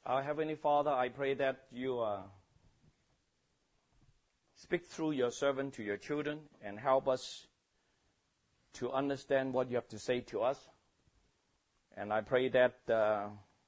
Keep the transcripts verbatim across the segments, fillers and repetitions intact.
Our Heavenly Father, I pray that you uh, speak through your servant to your children and help us to understand what you have to say to us. And I pray that uh,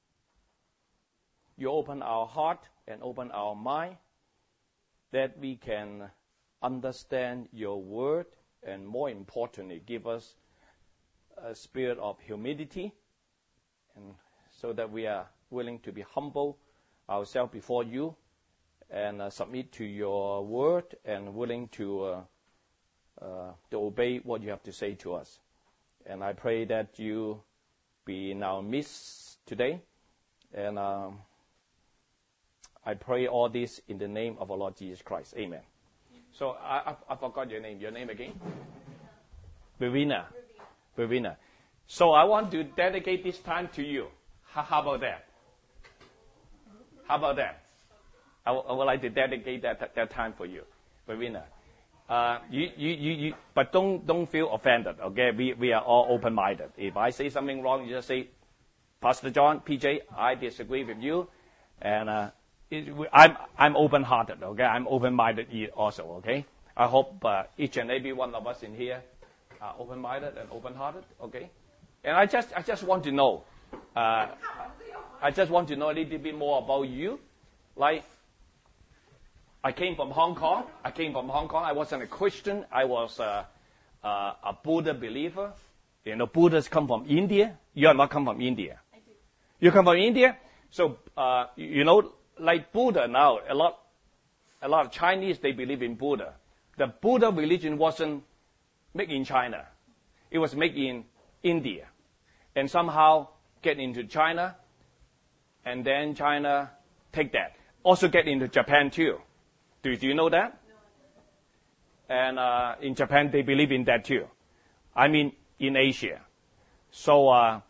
you open our heart and open our mind, that we can understand your word, and more importantly, give us a spirit of humility, and so that we are willing to be humble ourselves before you and uh, submit to your word and willing to, uh, uh, to obey what you have to say to us. And I pray that you be in our midst today. And um, I pray all this in the name of our Lord Jesus Christ. Amen. So I, I, I forgot your name. Your name again? Verena. Verena. So I want to dedicate this time to you. How, how about that? How about that? I, w- I would like to dedicate that, that, that time for you, Verena. Uh, you, you, you, you, but don't, don't feel offended, okay? We, we are all open-minded. If I say something wrong, you just say, Pastor John, P J, I disagree with you. And uh, it, I'm, I'm open-hearted, okay? I'm open-minded also, okay? I hope uh, each and every one of us in here are open-minded and open-hearted, okay? And I just, I just want to know, uh, I just want to know a little bit more about you. Like, I came from Hong Kong. I came from Hong Kong. I wasn't a Christian. I was uh, uh, a Buddha believer. You know, Buddhists come from India. You are not come from India. I do. You come from India. So, uh, you know, like Buddha now, a lot, a lot of Chinese, they believe in Buddha. The Buddha religion wasn't made in China. It was made in India. And somehow get into China, and then China take that. Also get into Japan too. Do, do you know that? No. And uh, in Japan, they believe in that too. I mean, in Asia. So uh,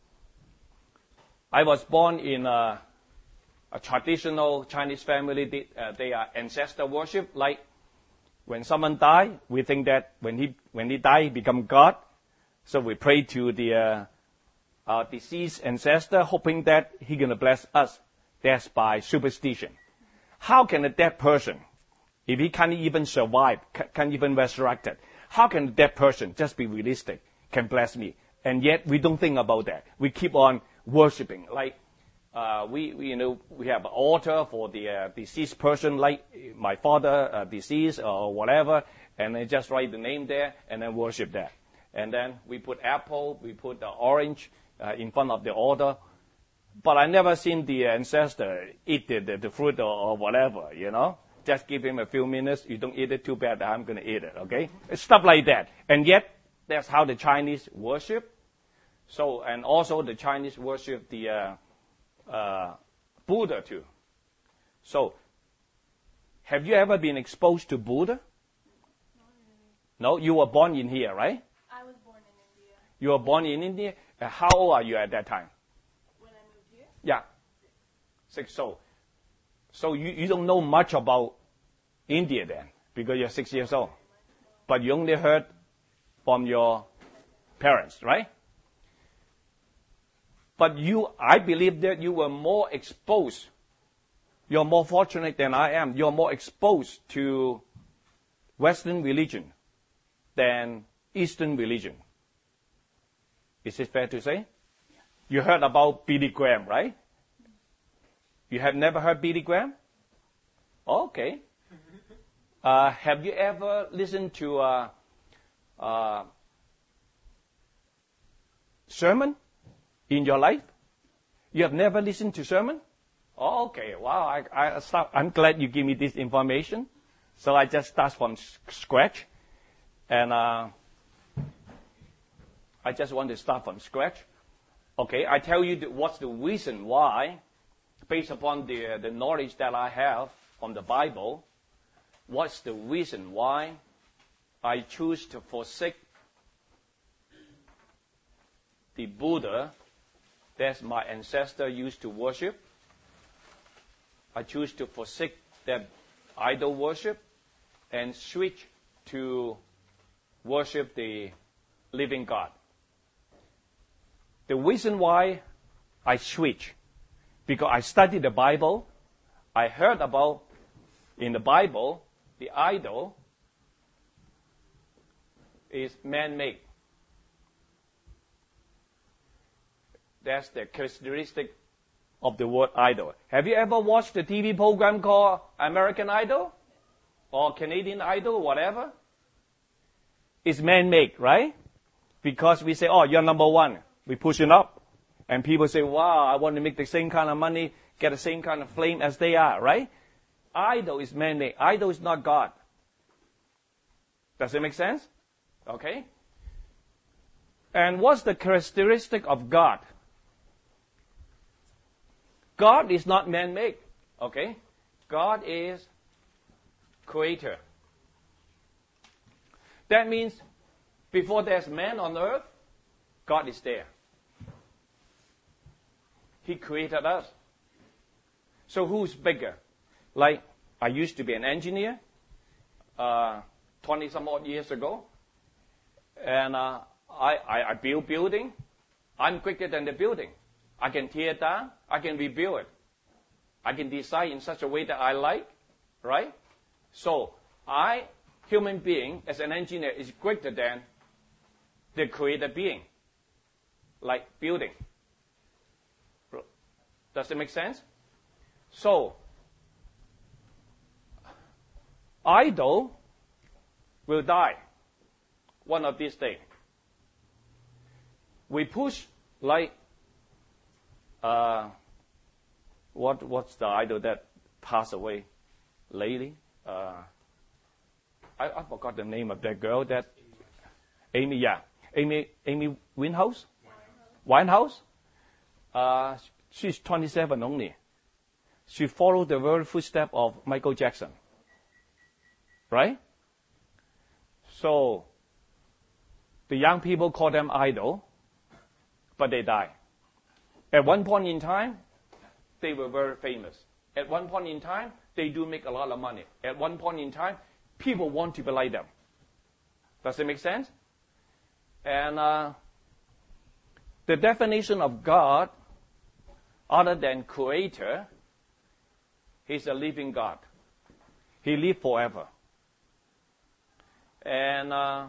I was born in a, a traditional Chinese family. They, uh, they are ancestor worship. Like when someone die, we think that when he when he die, he become God. So we pray to the uh, our deceased ancestor, hoping that he's going to bless us. That's by superstition. How can a dead person, if he can't even survive, can't even resurrect it, how can a dead person just be realistic, can bless me? And yet we don't think about that. We keep on worshiping. Like uh, we, we, you know, we have an altar for the uh, deceased person, like my father uh, deceased or whatever, and then just write the name there and then worship that. And then we put apple, we put the orange uh, in front of the altar. But I never seen the ancestor eat the, the, the fruit or, or whatever, you know. Just give him a few minutes. You don't eat it, too bad, I'm going to eat it, okay? It's stuff like that. And yet, that's how the Chinese worship. So, and also the Chinese worship the uh, uh, Buddha too. So, have you ever been exposed to Buddha? Not really. No, you were born in here, right? I was born in India. You were born in India. Uh, how old are you at that time? When I moved here? Yeah. Six. So, so you, you don't know much about India then, because you're six years old. But you only heard from your parents, right? But you, I believe that you were more exposed. You're more fortunate than I am. You're more exposed to Western religion than Eastern religion. Is it fair to say? Yeah. You heard about Billy Graham, right? You have never heard Billy Graham? Okay. Uh, have you ever listened to a, a sermon in your life? You have never listened to sermon? Oh, okay. Wow. I, I start, I'm glad you give me this information. So I just start from scratch. And uh, I just want to start from scratch. Okay, I tell you the, what's the reason why, based upon the, the knowledge that I have from the Bible, what's the reason why I choose to forsake the Buddha that my ancestor used to worship. I choose to forsake that idol worship and switch to worship the living God. The reason why I switch, because I studied the Bible. I heard about, in the Bible, the idol is man-made. That's the characteristic of the word idol. Have you ever watched a T V program called American Idol? Or Canadian Idol, whatever? It's man-made, right? Because we say, oh, you're number one. We push it up. And people say, wow, I want to make the same kind of money, get the same kind of fame as they are, right? Idol is man-made. Idol is not God. Does it make sense? Okay. And what's the characteristic of God? God is not man-made. Okay. God is creator. That means before there's man on earth, God is there. He created us. So who's bigger? Like, I used to be an engineer uh, twenty some odd years ago. And uh, I, I, I build building. I'm quicker than the building. I can tear it down. I can rebuild it. I can design in such a way that I like, right? So I, human being, as an engineer, is greater than the created being, like building. Does it make sense? So, idol will die one of these days. We push like, uh, what what's the idol that passed away lately? Uh, I, I forgot the name of that girl. That Amy, yeah, Amy Amy Winehouse, Winehouse. Uh, she's twenty-seven only. She followed the very footstep of Michael Jackson. Right? So, the young people call them idol, but they die. At one point in time, they were very famous. At one point in time, they do make a lot of money. At one point in time, people want to be like them. Does it make sense? And uh, the definition of God, other than creator, He's a living God. He lives forever. And uh,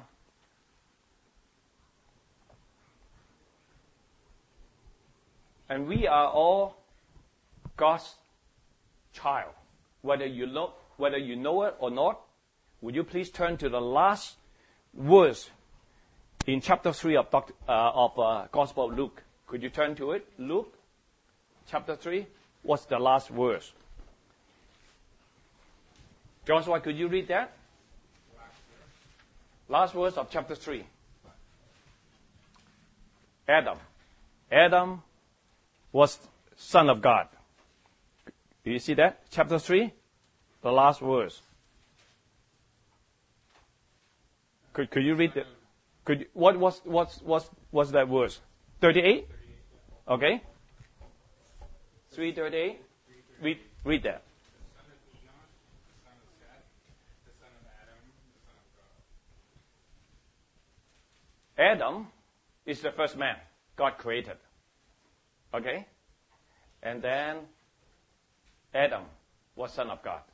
and we are all God's child. Whether you know, whether you know it or not, would you please turn to the last verse in chapter three of, Doctor, uh, of uh, Gospel of Luke? Could you turn to it? Luke, chapter three. What's the last verse? Joshua, could you read that? Last verse of chapter three. Adam. Adam was son of God. Do you see that? Chapter three, the last verse. Could could you read it? Could what was what's what's what's that verse? Thirty-eight. Okay. Three thirty-eight. Read read that. Adam is the first man God created. Okay? And then Adam was son of God.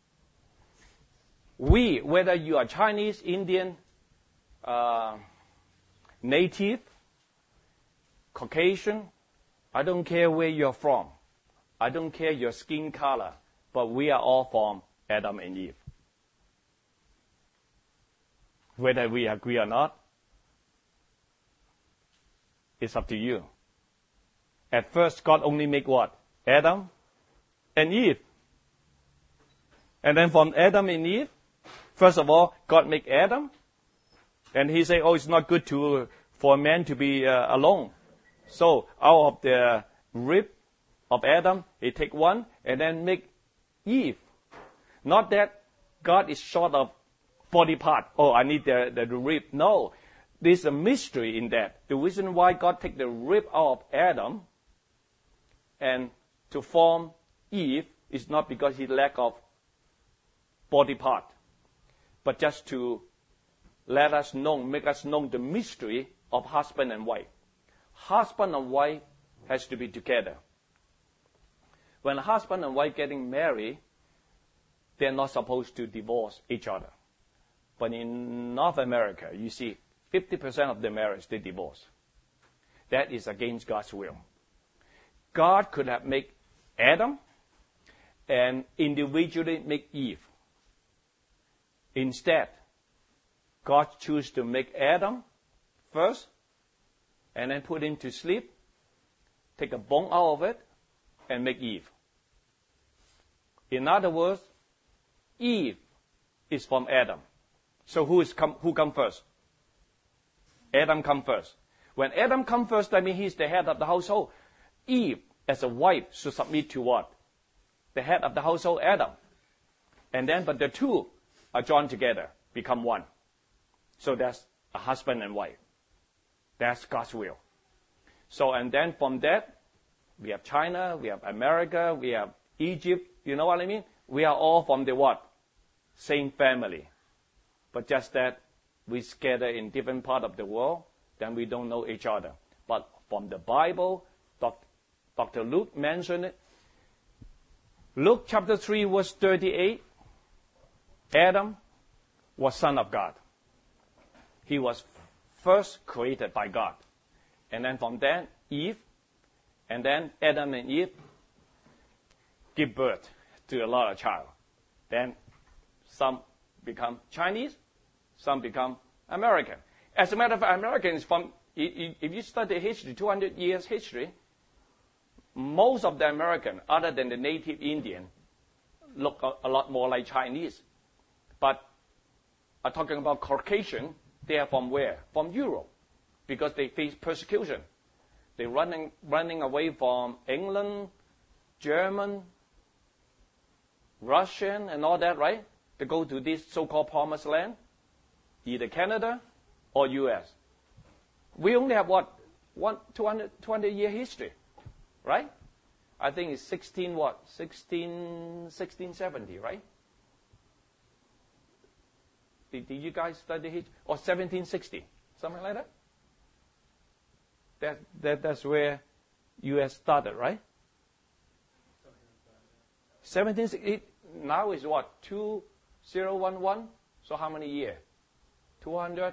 We, whether you are Chinese, Indian, uh, native, Caucasian, I don't care where you're from. I don't care your skin color, but we are all from Adam and Eve. Whether we agree or not, it's up to you. At first, God only made what? Adam and Eve. And then from Adam and Eve, first of all, God made Adam. And he said, oh, it's not good to for a man to be uh, alone. So out of the rib of Adam, he take one and then make Eve. Not that God is short of body part. Oh, I need the, the rib. No. There's a mystery in that. The reason why God take the rib out of Adam and to form Eve is not because he lack of body part, but just to let us know, make us know the mystery of husband and wife. Husband and wife has to be together. When a husband and wife getting married, they're not supposed to divorce each other. But in North America, you see, fifty percent of the marriage, they divorce. That is against God's will. God could have made Adam and individually make Eve. Instead, God chose to make Adam first and then put him to sleep, take a bone out of it, and make Eve. In other words, Eve is from Adam. So who is come, who come first? Adam come first. When Adam come first, that means he's the head of the household. Eve, as a wife, should submit to what? The head of the household, Adam. And then, but the two are joined together, become one. So that's a husband and wife. That's God's will. So, and then from that, we have China, we have America, we have Egypt. You know what I mean? We are all from the what? Same family. But just that we scatter in different parts of the world, then we don't know each other. But from the Bible, Doctor Luke mentioned it. Luke chapter three, verse thirty-eight. Adam was son of God. He was first created by God. And then from then, Eve, and then Adam and Eve give birth to a lot of child. Then some become Chinese, some become American. As a matter of fact, Americans from, if you study history, two hundred years history, most of the American, other than the native Indian, look a, a lot more like Chinese. But I'm talking about Caucasian, they are from where? From Europe, because they face persecution. They're running, running away from England, German, Russian, and all that, right? To go to this so-called promised land, either Canada or U S. We only have what? One, two hundred twenty year history, right? I think it's sixteen what? sixteen, sixteen seventy, right? Did, did you guys study history? Or seventeen sixty, something like that? That, that that's where U S started, right? seventeen sixty, now is what? two thousand eleven? So how many years? two hundred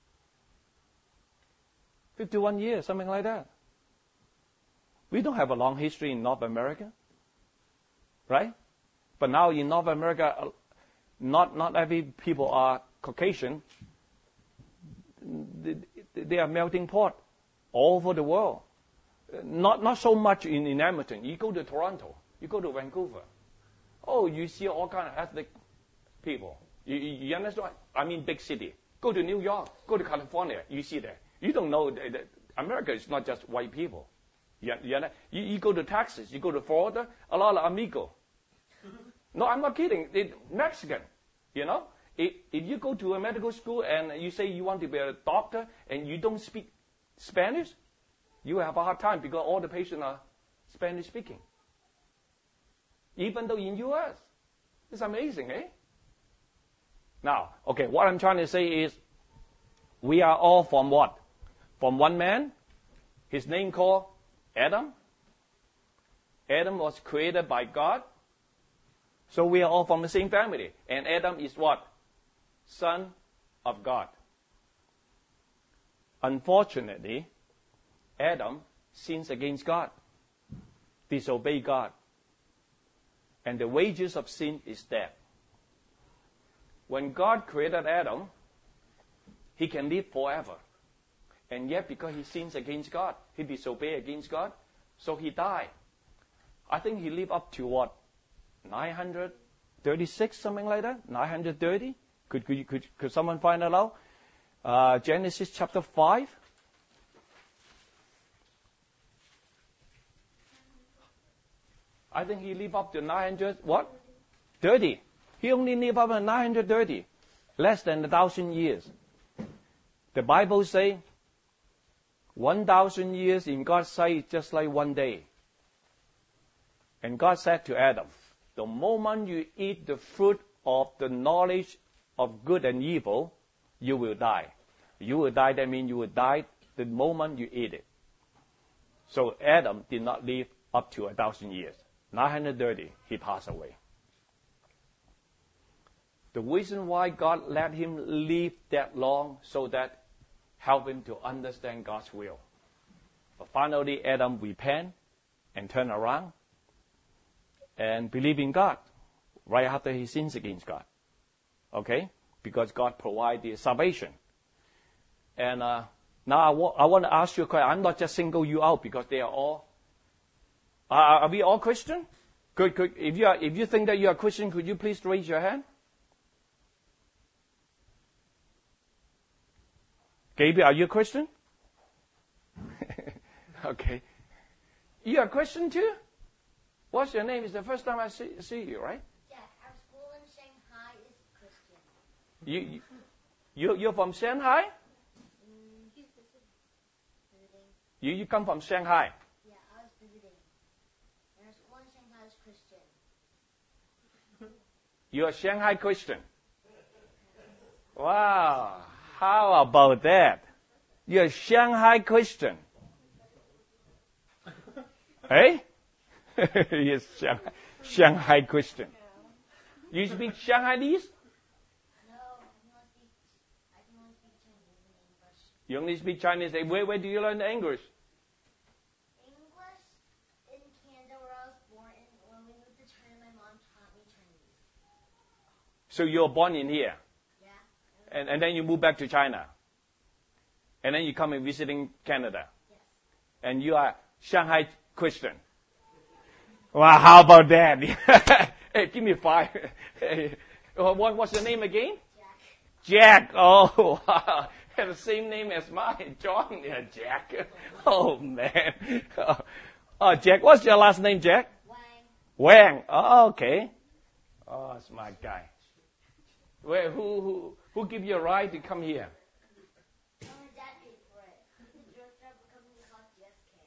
fifty-one years, something like that. We don't have a long history in North America, right? But now in North America, not not every people are Caucasian. They are melting pot all over the world. Not not so much in, in Edmonton. You go to Toronto, you go to Vancouver. Oh, you see all kind of ethnic people. You, you, you understand? I mean, big city. Go to New York, go to California, you see that. You don't know that, that America is not just white people. You, you, you, you go to Texas, you go to Florida, a lot of amigo. No, I'm not kidding. It, Mexican, you know. If, if you go to a medical school and you say you want to be a doctor and you don't speak Spanish, you have a hard time because all the patients are Spanish speaking. Even though in U S, it's amazing, eh? Now, okay, what I'm trying to say is, we are all from what? From one man, his name called Adam. Adam was created by God. So we are all from the same family. And Adam is what? Son of God. Unfortunately, Adam sins against God, disobeyed God. And the wages of sin is death. When God created Adam, he can live forever. And yet, because he sins against God, he disobeyed against God, so he died. I think he lived up to what? nine hundred thirty-six, something like that? nine hundred thirty? Could, could, could, could someone find it out? Uh, Genesis chapter five. I think he lived up to nine hundred, what? thirty. He only lived up to nine hundred thirty. Less than a thousand years. The Bible says, one thousand years in God's sight is just like one day. And God said to Adam, the moment you eat the fruit of the knowledge of good and evil, you will die. You will die, that means you will die the moment you eat it. So Adam did not live up to a thousand years. nine hundred thirty, he passed away. The reason why God let him live that long so that help him to understand God's will. But finally, Adam repent and turn around and believe in God right after he sins against God. Okay? Because God provided salvation. And uh, now I, wa- I want to ask you a question. I'm not just single you out because they are all. Uh, are we all Christian? Could, could, if, you are, if you think that you are Christian, could you please raise your hand? Gabriel, are you a Christian? Okay. You are a Christian too? What's your name? It's the first time I see, see you, right? Yeah, our school in Shanghai is Christian. You, you, you're from Shanghai? Mm, he's visiting. You, you come from Shanghai? Yeah, I was visiting. And our school in Shanghai is Christian. You're a Shanghai Christian? Wow. How about that? You're a Shanghai Christian. Hey? Yes, Shanghai, Shanghai Christian. You speak Shanghainese? No, I can only speak, I can only speak Chinese and English. You only speak Chinese. Where, where do you learn the English? English in Canada, where I was born, and when we moved to China, my mom taught me Chinese. So you were born in here? Yeah. And, and then you move back to China? And then you come and visiting Canada? Yes. And you are Shanghai Christian? Wow, how about that? Hey, give me five. Hey, what, what's your name again? Jack. Jack. Oh, wow. Have the same name as mine, John. Yeah, Jack. Oh, man. Oh, Jack. What's your last name, Jack? Wang. Wang. Oh, okay. Oh, smart guy. Where, who, who, who give you a ride to come here? Oh, my dad paid for it. He's a drug driver company called G S K.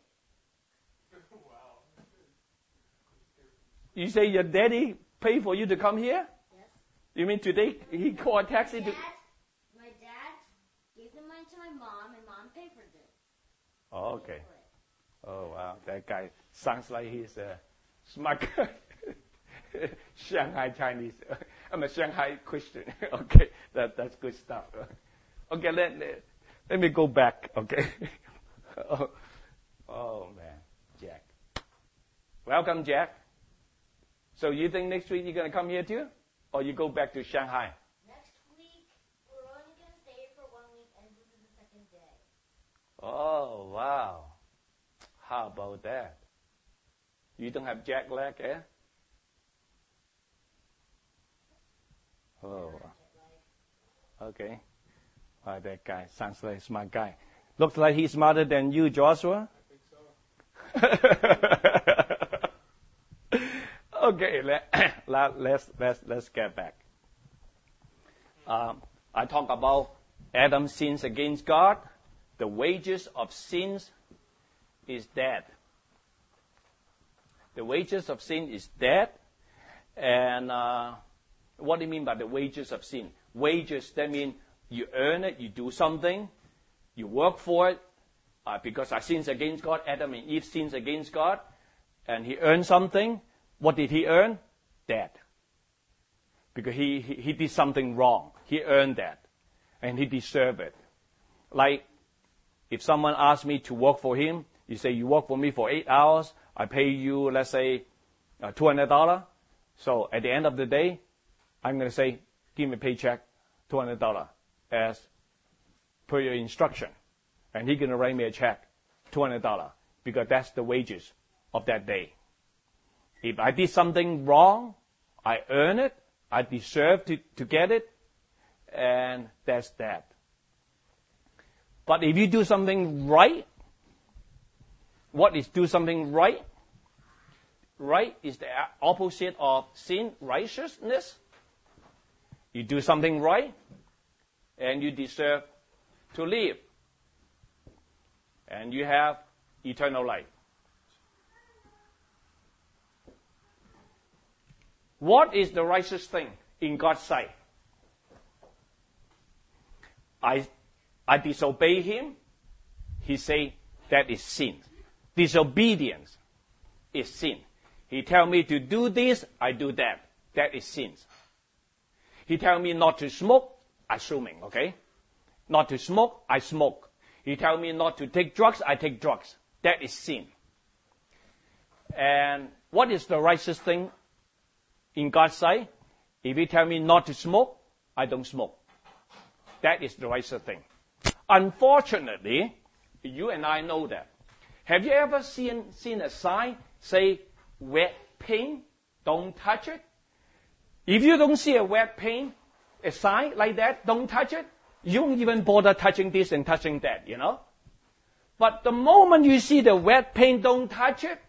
You say your daddy paid for you to come here? Yes. You mean today he called a taxi My to... dad, my dad gave the money to my mom, and mom paid for it. Oh, okay. Oh, wow. That guy sounds like he's a smart guy. Shanghai Chinese. I'm a Shanghai Christian. Okay, that, that's good stuff. Okay, let, let, let me go back. Okay. oh, oh, man. Jack. Welcome, Jack. So you think next week you're going to come here too? Or you go back to Shanghai? Next week, we're only going to stay here for one week, and this is the second day. Oh, wow. How about that? You don't have jet lag, eh? Oh, okay. Oh, that guy sounds like a smart guy. Looks like he's smarter than you, Joshua. I think so. Okay, let, let, let's, let's, let's get back. Um, I talk about Adam's sins against God. The wages of sins is death. The wages of sin is death. And uh, what do you mean by the wages of sin? Wages, that means you earn it, you do something, you work for it. Uh, because I sins against God, Adam and Eve sins against God, and he earned something. What did he earn? Death. Because he, he, he did something wrong. He earned that. And he deserved it. Like, if someone asks me to work for him, you say, you work for me for eight hours, I pay you, let's say, uh, two hundred dollars. So at the end of the day, I'm going to say, give me a paycheck, two hundred dollars, as per your instruction. And he's going to write me a check, two hundred dollars, because that's the wages of that day. If I did something wrong, I earn it, I deserve to, to get it, and that's that. But if you do something right, what is do something right? Right is the opposite of sin, righteousness. You do something right, and you deserve to live. And you have eternal life. What is the righteous thing in God's sight? I, I disobey him. He say that is sin. Disobedience is sin. He tell me to do this, I do that. That is sin. He tell me not to smoke, assuming, okay? Not to smoke, I smoke. He tell me not to take drugs, I take drugs. That is sin. And what is the righteous thing in God's sight? If he tell me not to smoke, I don't smoke. That is the righteous thing. Unfortunately, you and I know that. Have you ever seen, seen a sign say, wet paint, don't touch it? If you don't see a wet paint, a sign like that, don't touch it, you don't even bother touching this and touching that, you know? But the moment you see the wet paint, don't touch it,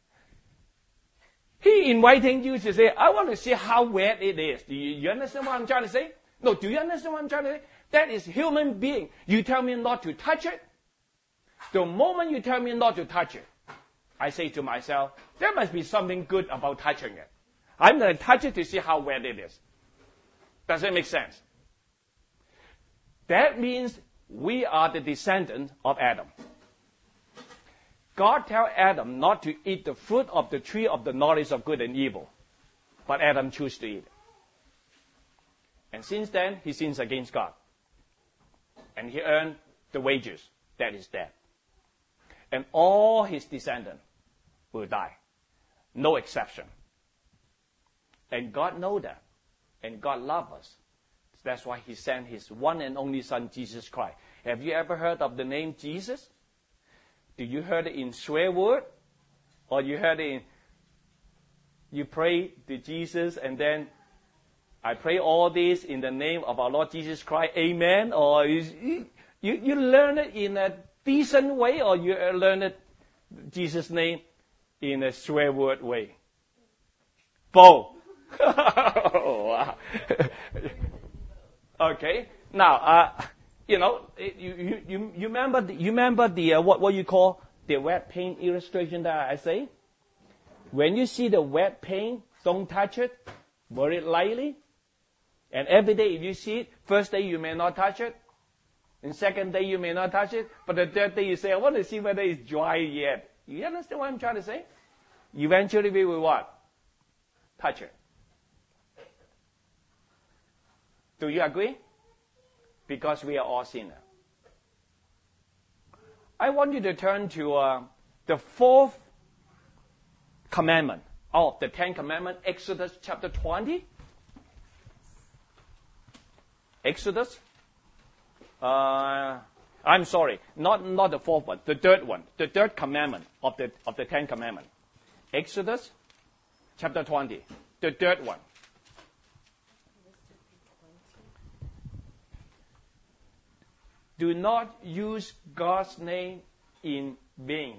he inviting you to say, I want to see how wet it is. Do you, you understand what I'm trying to say? No, do you understand what I'm trying to say? That is human being. You tell me not to touch it. The moment you tell me not to touch it, I say to myself, there must be something good about touching it. I'm going to touch it to see how wet it is. Does that make sense? That means we are the descendants of Adam. God tell Adam not to eat the fruit of the tree of the knowledge of good and evil. But Adam chose to eat it. And since then, he sins against God. And he earned the wages. That is death. And all his descendants will die. No exception. And God knows that. And God loves us. That's why he sent his one and only son, Jesus Christ. Have you ever heard of the name Jesus? Do you heard it in swear word? Or you heard it in, you pray to Jesus and then, I pray all this in the name of our Lord Jesus Christ, amen? Or you, you, you learn it in a decent way, or you learn it, Jesus' name, in a swear word way? Both. Wow. Okay. Now, uh, you know, you, you, you, you remember the, you remember the, uh, what, what you call the wet paint illustration that I say? When you see the wet paint, don't touch it very lightly. And every day if you see it, first day you may not touch it. And second day you may not touch it. But the third day you say, I want to see whether it's dry yet. You understand what I'm trying to say? Eventually we will what? Touch it. Do you agree? Because we are all sinners. I want you to turn to uh, the fourth commandment of the Ten Commandments, Exodus chapter twenty. Exodus. Uh, I'm sorry, not not the fourth one, the third one, the third commandment of the of the Ten Commandments. Exodus chapter twenty, the third one. Do not use God's name in vain.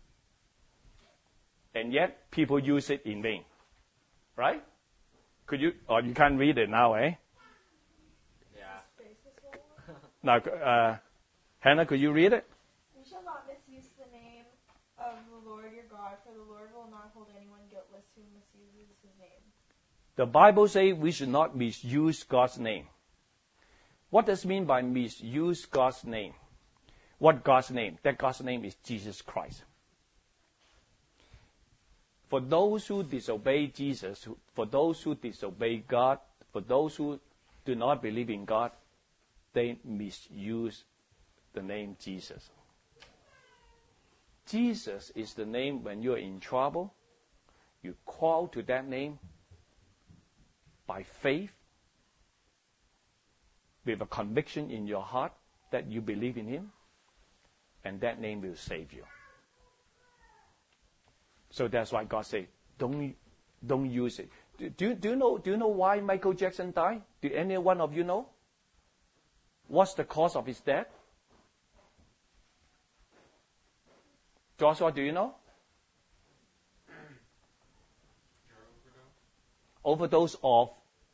And yet, people use it in vain. Right? Could you, or you can't read it now, eh? Yeah. Now, uh, Hannah, could you read it? You shall not misuse the name of the Lord your God, for the Lord will not hold anyone guiltless who misuses his name. The Bible says we should not misuse God's name. What does it mean by misuse God's name? What God's name? That God's name is Jesus Christ. For those who disobey Jesus, for those who disobey God, for those who do not believe in God, they misuse the name Jesus. Jesus is the name when you're in trouble. You call to that name by faith, with a conviction in your heart that you believe in him, and that name will save you. So that's why God said, don't, don't use it. Do, do, do, you know, do you know why Michael Jackson died? Do any one of you know? What's the cause of his death? Joshua, do you know? Overdose of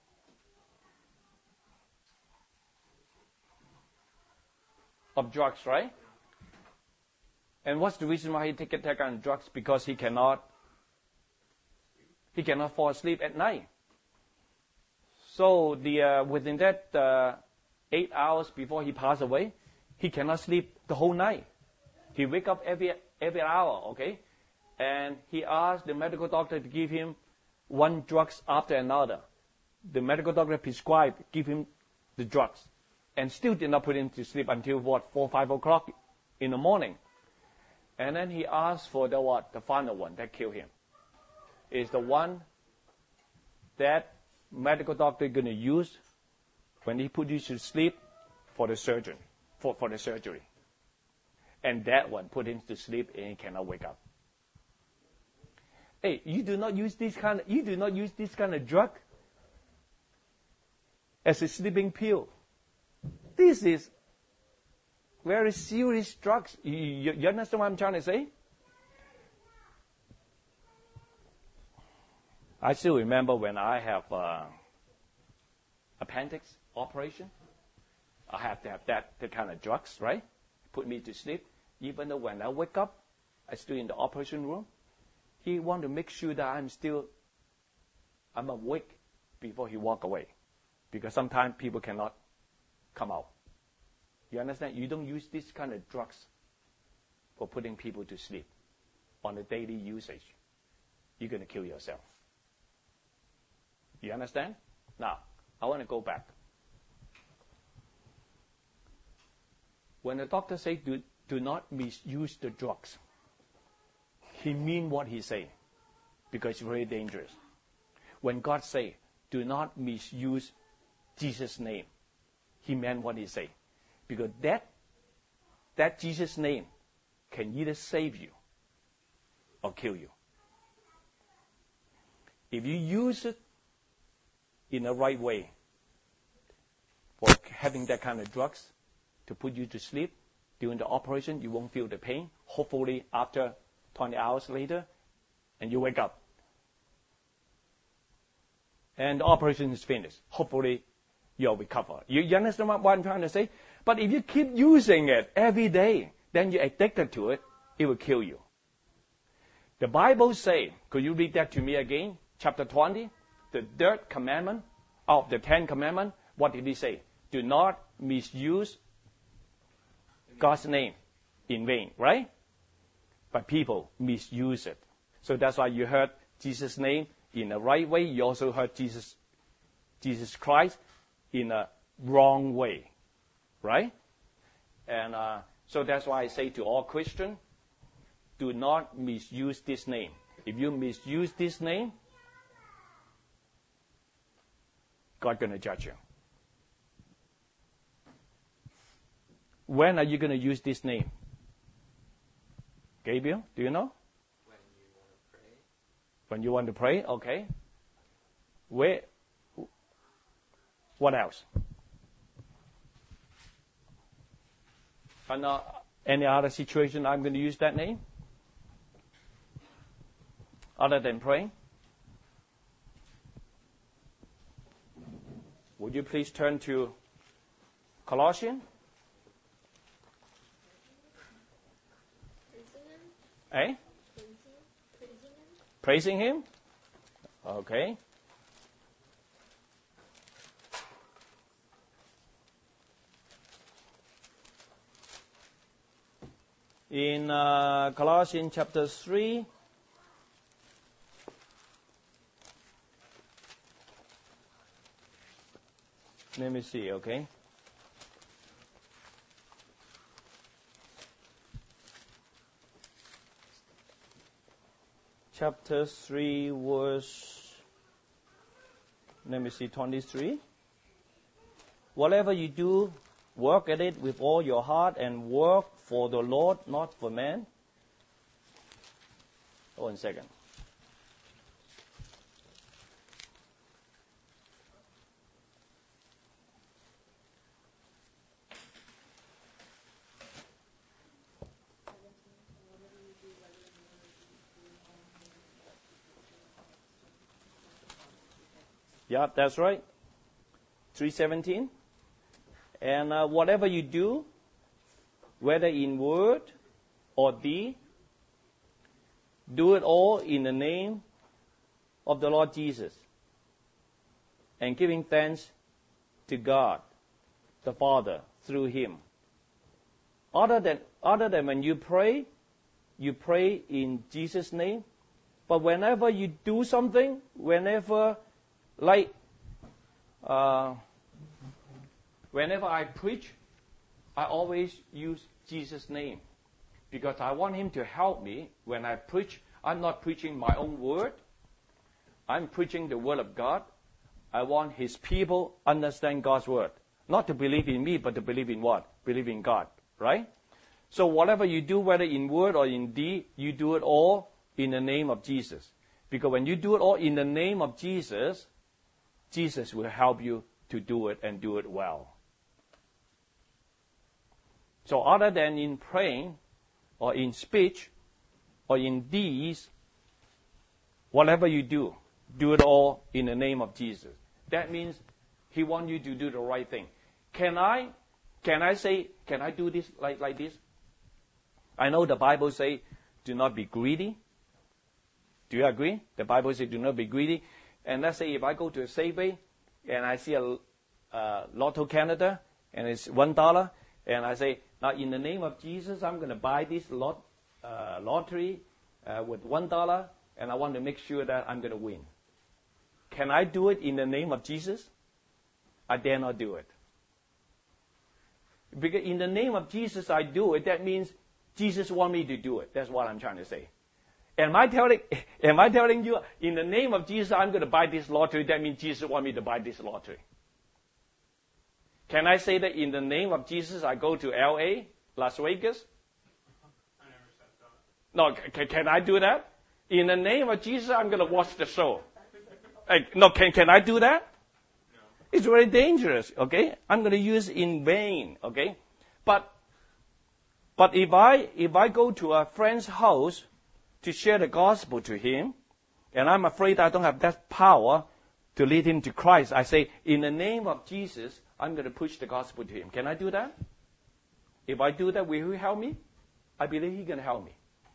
of drugs, right? And what's the reason why he take take on drugs? Because he cannot he cannot fall asleep at night. So the uh, within that uh, eight hours before he passed away, he cannot sleep the whole night. He wake up every every hour, okay? And he asked the medical doctor to give him one drugs after another. The medical doctor prescribed, give him the drugs, and still did not put him to sleep until what, four, five o'clock in the morning. And then he asked for the what, the final one that killed him. Is the one that medical doctor going to use when he put you to sleep for the surgeon, for, for the surgery. And that one put him to sleep and he cannot wake up. Hey, you do not use this kind of, you do not use this kind of drug as a sleeping pill. This is very serious drugs. You, you, you understand what I'm trying to say? I still remember when I have uh, appendix operation. I have to have that, that kind of drugs, right? Put me to sleep. Even though when I wake up, I'm still in the operation room. He want to make sure that I'm still, I'm awake before he walk away. Because sometimes people cannot come out. You understand? You don't use this kind of drugs for putting people to sleep on a daily usage. You're going to kill yourself. You understand? Now, I want to go back. When the doctor say do, do not misuse the drugs, he mean what he say, because it's very dangerous. When God say, do not misuse Jesus' name, he meant what he say. Because that, that Jesus' name can either save you or kill you. If you use it in the right way for having that kind of drugs to put you to sleep during the operation, you won't feel the pain. Hopefully after twenty hours later, and you wake up. And the operation is finished. Hopefully you'll recover. You, you understand what, what I'm trying to say? But if you keep using it every day, then you're addicted to it, it will kill you. The Bible says, could you read that to me again? Chapter twenty, the third commandment of the Ten Commandments. What did he say? Do not misuse God's name in vain, right? But people misuse it. So that's why you heard Jesus' name in the right way. You also heard Jesus, Jesus Christ in a wrong way, right? And uh, so that's why I say to all Christians, do not misuse this name. If you misuse this name, God's going to judge you. When are you going to use this name? Gabriel, do you know? When you want to pray. When you want to pray, okay. Where? What else? And, uh, any other situation I'm going to use that name? Other than praying? Would you please turn to Colossians? Eh? Praising him? Okay. In uh, Colossians chapter three, let me see, okay? Chapter three, verse, let me see, twenty-three. Whatever you do, work at it with all your heart and work for the Lord, not for man. One second. Yeah, that's right. three seventeen. And uh, whatever you do, whether in word or deed, do it all in the name of the Lord Jesus, and giving thanks to God, the Father, through him. Other than, other than when you pray, you pray in Jesus' name. But whenever you do something, whenever, like, uh, whenever I preach, I always use Jesus' name. Because I want him to help me when I preach. I'm not preaching my own word. I'm preaching the word of God. I want his people understand God's word. Not to believe in me, but to believe in what? Believe in God, right? So whatever you do, whether in word or in deed, you do it all in the name of Jesus. Because when you do it all in the name of Jesus, Jesus will help you to do it and do it well. So other than in praying or in speech or in deeds, whatever you do, do it all in the name of Jesus. That means he wants you to do the right thing. Can I, can I say, can I do this like, like this? I know the Bible says, do not be greedy. Do you agree? The Bible says, do not be greedy. And let's say if I go to a Safeway and I see a uh, Lotto Canada and it's one dollar, and I say, now in the name of Jesus, I'm going to buy this lot, uh, lottery uh, with one dollar, and I want to make sure that I'm going to win. Can I do it in the name of Jesus? I dare not do it. Because in the name of Jesus, I do it. That means Jesus wants me to do it. That's what I'm trying to say. Am I telling, am I telling you, in the name of Jesus, I'm going to buy this lottery? That means Jesus wants me to buy this lottery. Can I say that in the name of Jesus, I go to L A, Las Vegas? I never said that. No, can, can I do that? In the name of Jesus, I'm going to watch the show. Hey, no, can, can I do that? No. It's very dangerous, okay? I'm going to use in vain, okay? But, but if I, if I go to a friend's house to share the gospel to him, and I'm afraid I don't have that power to lead him to Christ, I say, in the name of Jesus, I'm going to push the gospel to him. Can I do that? If I do that, will he help me? I believe he's going to help me.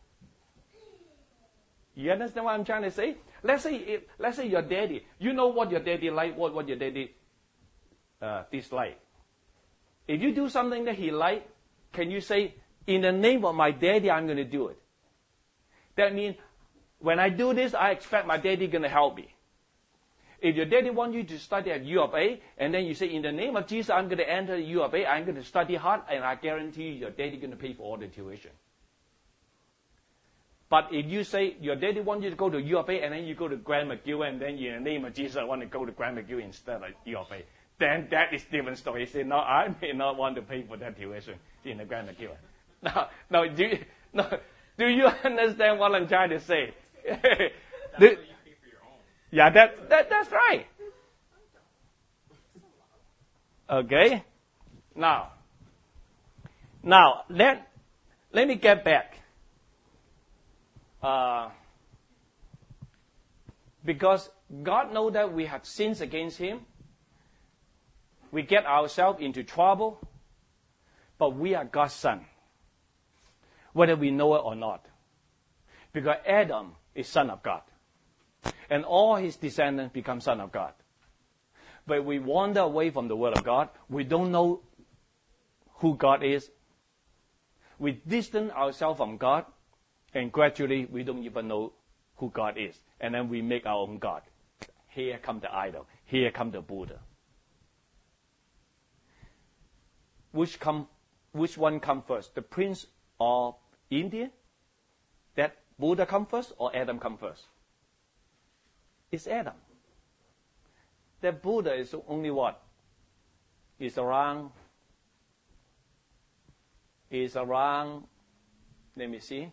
You understand what I'm trying to say? Let's say, if, let's say your daddy, you know what your daddy like, what, what your daddy uh, dislike. If you do something that he like, can you say, in the name of my daddy, I'm going to do it? That means, when I do this, I expect my daddy going to help me. If your daddy wants you to study at U of A, and then you say, in the name of Jesus, I'm going to enter U of A, I'm going to study hard, and I guarantee you, your daddy going to pay for all the tuition. But if you say, your daddy wants you to go to U of A, and then you go to Grand McGill, and then in the name of Jesus, I want to go to Grand McGill instead of U of A, then that is different story. You say, no, I may not want to pay for that tuition in the Grand McGill. Now, now do, you, no, do you understand what I'm trying to say? do, Yeah, that, that that's right. Okay. Now, now let let me get back. Uh, because God knows that we have sins against Him. We get ourselves into trouble, but we are God's son, whether we know it or not. Because Adam is son of God. And all his descendants become son of God. But we wander away from the word of God. We don't know who God is. We distance ourselves from God. And gradually, we don't even know who God is. And then we make our own God. Here come the idol. Here come the Buddha. Which, come, which one come first? The Prince of India? That Buddha come first or Adam come first? It's Adam. That Buddha is only what? Is around, is around, let me see,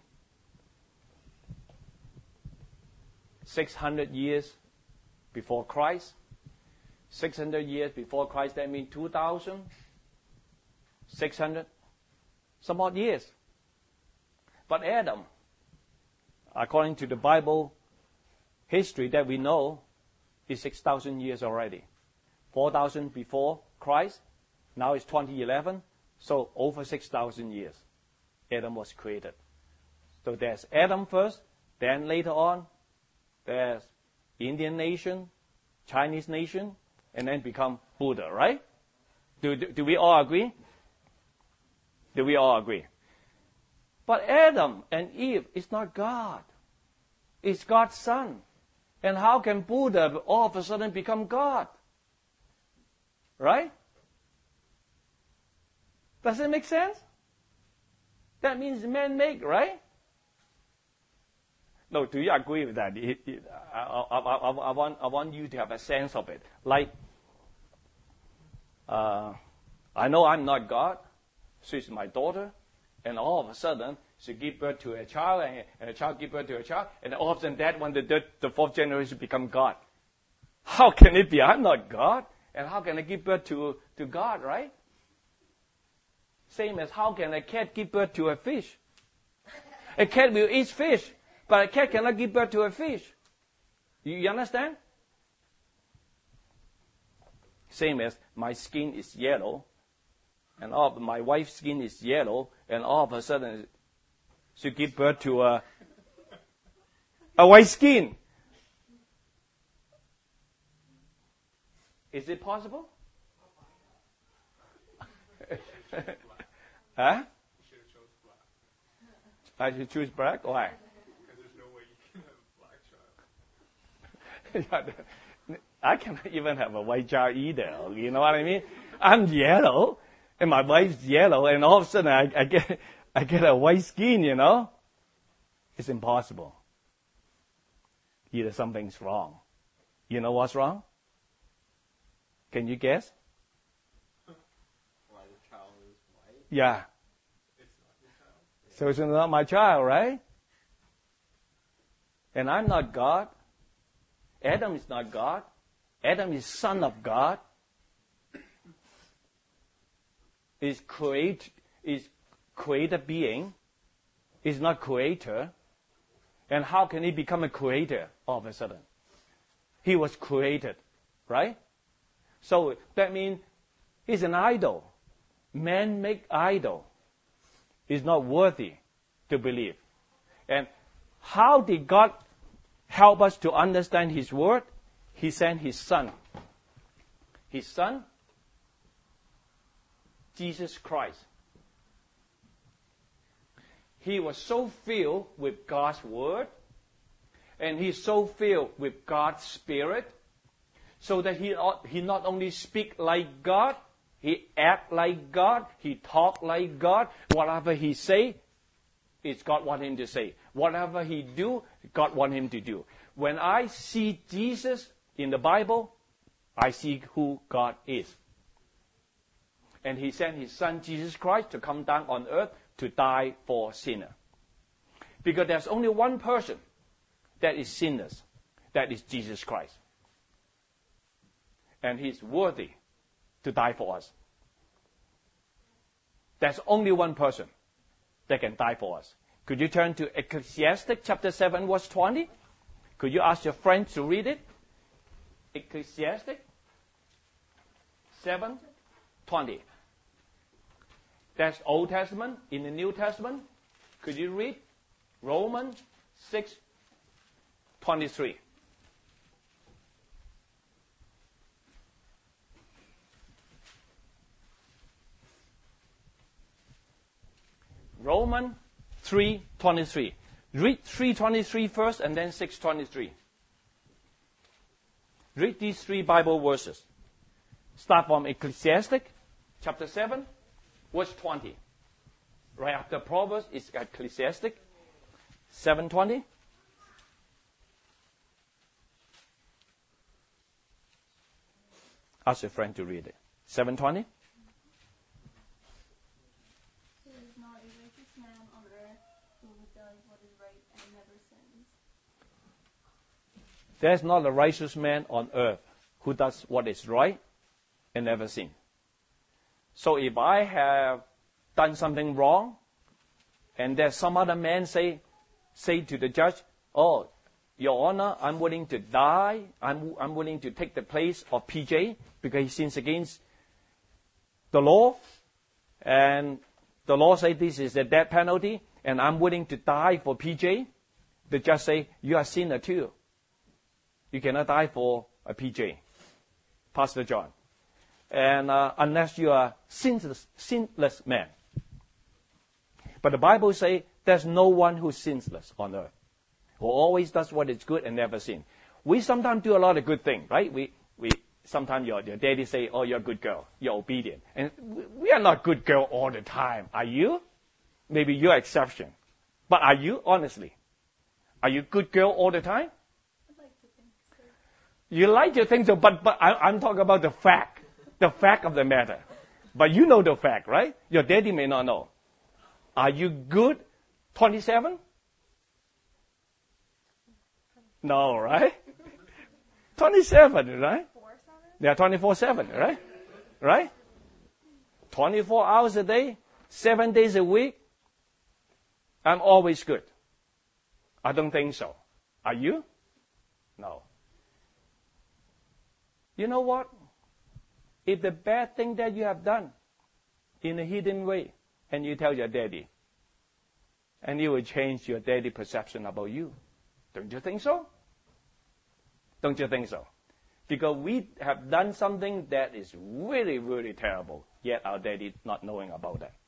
six hundred years before Christ. six hundred years before Christ, that means two thousand six hundred some odd years. But Adam, according to the Bible history that we know, is six thousand years already. four thousand before Christ, now it's twenty eleven, so over six thousand years, Adam was created. So there's Adam first, then later on, there's Indian nation, Chinese nation, and then become Buddha, right? Do, do, do we all agree? Do we all agree? But Adam and Eve is not God. It's God's son. And how can Buddha all of a sudden become God? Right? Does it make sense? That means man-made, right? No, do you agree with that? It, it, I, I, I, I, want, I want you to have a sense of it. Like, uh, I know I'm not God. She's my daughter. And all of a sudden, she gives birth to a child, and, and a child gives birth to a child, and all of a sudden that one, the, third, the fourth generation become God. How can it be? I'm not God. And how can I give birth to, to God, right? Same as how can a cat give birth to a fish? A cat will eat fish, but a cat cannot give birth to a fish. You, you understand? Same as my skin is yellow, and all of my wife's skin is yellow, and all of a sudden she give birth to a, a white skin. Is it possible? Huh? You should have chose black. I should choose black? Why? Because there's no way you can have a black child. I cannot even have a white child either. You know what I mean? I'm yellow, and my wife's yellow, and all of a sudden I, I get I get a white skin. You know, it's impossible. Either something's wrong. You know what's wrong? Can you guess? Why the child is white? Yeah. It's not your child. So it's not my child, right? And I'm not God. Adam is not God. Adam is son of God. Is create is created being. Is not creator. And how can he become a creator all of a sudden? He was created, right? So that means he's an idol. Man-made idol is not worthy to believe. And how did God help us to understand His word? He sent His Son. His Son, Jesus Christ. He was so filled with God's word, and he's so filled with God's Spirit, so that he, he not only speak like God, he act like God, he talk like God. Whatever he say, it's God want him to say. Whatever he do, God want him to do. When I see Jesus in the Bible, I see who God is. And he sent his Son, Jesus Christ, to come down on earth to die for sinner. Because there's only one person that is sinners. That is Jesus Christ. And he's worthy to die for us. There's only one person that can die for us. Could you turn to Ecclesiastes chapter seven, verse twenty? Could you ask your friends to read it? Ecclesiastes seven, twenty. That's Old Testament. In the New Testament, could you read Romans six, twenty-three? Romans three twenty-three. Read three twenty-three first and then six twenty-three. Read these three Bible verses. Start from Ecclesiastes chapter seven, verse twenty. Right after Proverbs is Ecclesiastes seven twenty. Ask your friend to read it. seven twenty. There's not a righteous man on earth who does what is right and never sin. So if I have done something wrong, and there's some other man say, say to the judge, "Oh, Your Honor, I'm willing to die. I'm, I'm willing to take the place of P J because he sins against the law, and the law says this is a death penalty, and I'm willing to die for P J." The judge say, "You are a sinner too. You cannot die for a P J, Pastor John, and uh, unless you are sinless, sinless man." But the Bible says There's no one who's sinless on earth, who always does what is good and never sin. We sometimes do a lot of good things, right? We, we, sometimes your, your daddy say, oh, you're a good girl. You're obedient. And we are not good girl all the time. Are you? Maybe you're an exception. But are you, honestly? Are you good girl all the time? I'd like to think so. You like to think so, but, but I, I'm talking about the fact. The fact of the matter. But you know the fact, right? Your daddy may not know. Are you good twenty-seven? No, right? twenty-seven, right? Four seven? Yeah, twenty-four seven, right? Right? twenty-four hours a day, seven days a week. I'm always good. I don't think so. Are you? No. You know what? If the bad thing that you have done in a hidden way, and you tell your daddy, and it will change your daddy's perception about you. Don't you think so? Don't you think so? Because we have done something that is really, really terrible, yet our daddy not knowing about that.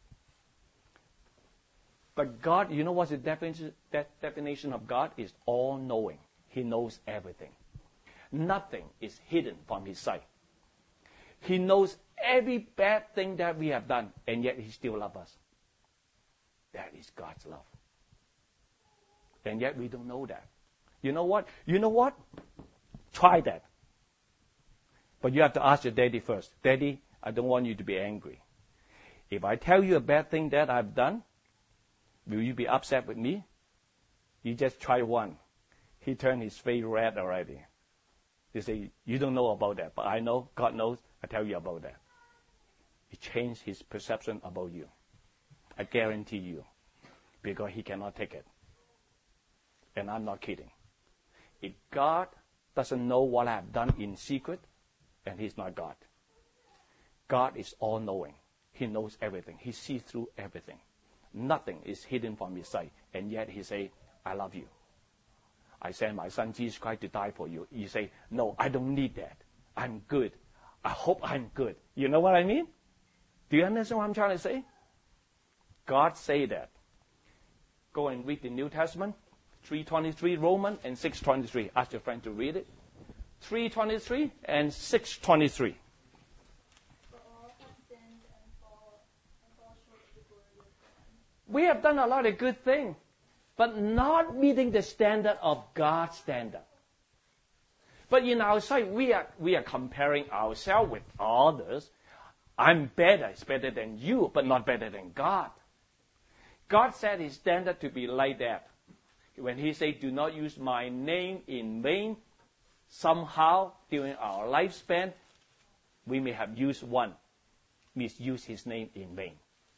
But God, you know what's the definition, that definition of God? Is all-knowing. He knows everything. Nothing is hidden from His sight. He knows every bad thing that we have done, and yet He still loves us. That is God's love. And yet we don't know that. You know what? You know what? Try that. But you have to ask your daddy first. Daddy, I don't want you to be angry. If I tell you a bad thing that I've done, will you be upset with me? You just try one. He turned his face red already. He say, you don't know about that, but I know, God knows, I tell you about that. He changed his perception about you. I guarantee you. Because he cannot take it. And I'm not kidding. If God doesn't know what I have done in secret, then He's not God. God is all-knowing. He knows everything. He sees through everything. Nothing is hidden from His sight. And yet He say, I love you. I sent my son Jesus Christ to die for you. You say, no, I don't need that. I'm good. I hope I'm good. You know what I mean? Do you understand what I'm trying to say? God say that. Go and read the New Testament. three twenty-three, Romans, and six twenty-three. Ask your friend to read it. three twenty-three and six twenty-three. For all have sinned and fall, and fall short of the glory of God. We have done a lot of good things, but not meeting the standard of God's standard. But in our sight, we are, we are comparing ourselves with others. I'm better, it's better than you, but not better than God. God set His standard to be like that. When He said, do not use my name in vain, somehow during our lifespan, we may have used one, misused His name in vain.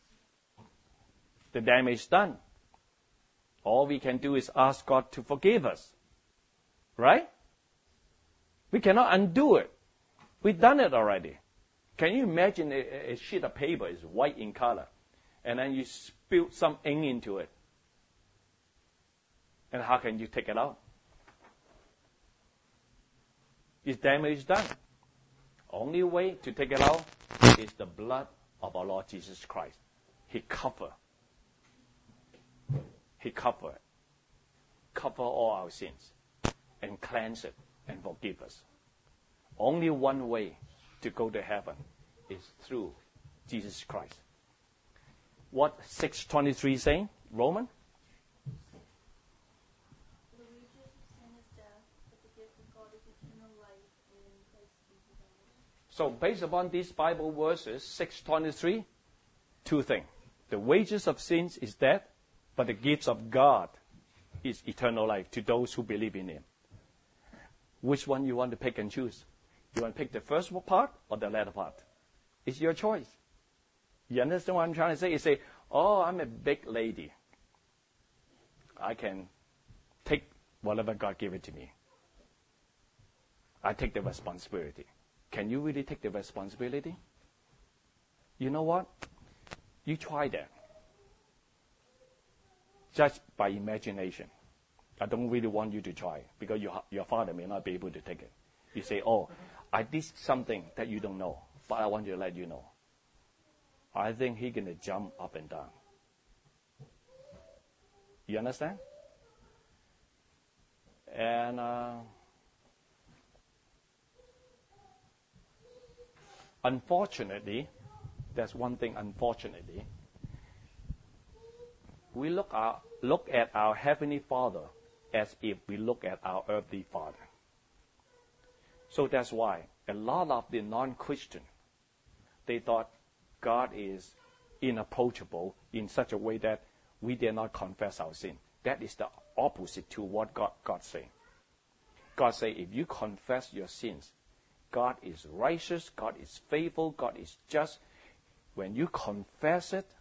The damage is done. All we can do is ask God to forgive us. Right? We cannot undo it. We've done it already. Can you imagine a, a sheet of paper is white in color, and then you spill some ink into it? And how can you take it out? Its damage is done. Only way to take it out is the blood of our Lord Jesus Christ. He covered. He covered. Cover all our sins and cleanse it and forgive us. Only one way to go to heaven is through Jesus Christ. What six twenty-three saying? Roman? The wages of sin is death, but the gift of God is eternal life in Christ Jesus our Lord. So based upon these Bible verses, six twenty-three, two things. The wages of sins is death, but the gifts of God is eternal life to those who believe in Him. Which one you want to pick and choose? You want to pick the first part or the latter part? It's your choice. You understand what I'm trying to say? You say, oh, I'm a big lady. I can take whatever God gave it to me. I take the responsibility. Can you really take the responsibility? You know what? You try that. Just by imagination. I don't really want you to try because your, your father may not be able to take it. You say, oh, I did something that you don't know, but I want to let you know. I think he's going to jump up and down. You understand? And uh, unfortunately, there's one thing, unfortunately, we look, our, look at our Heavenly Father as if we look at our earthly father. So that's why a lot of the non-Christian, they thought God is inapproachable in such a way that we dare not confess our sin. That is the opposite to what God, God say. God say, if you confess your sins, God is righteous, God is faithful, God is just. When you confess it,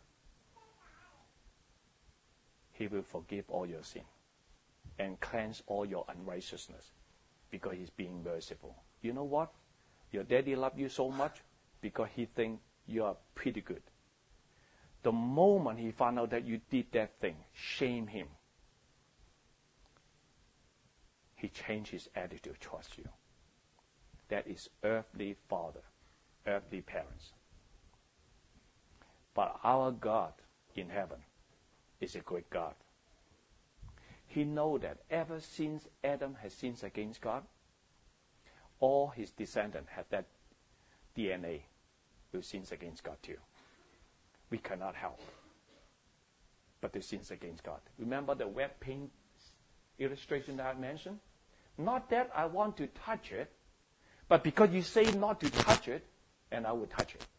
He will forgive all your sin and cleanse all your unrighteousness because He's being merciful. You know what? Your daddy loves you so much because he thinks you are pretty good. The moment he found out that you did that thing, shame him. He changed his attitude towards you. That is earthly father, earthly parents. But our God in heaven is a great God. He knows that ever since Adam has sinned against God, all his descendants have that D N A who sins against God too. We cannot help but to sin against God. Remember the web paint illustration that I mentioned? Not that I want to touch it, but because you say not to touch it, and I will touch it.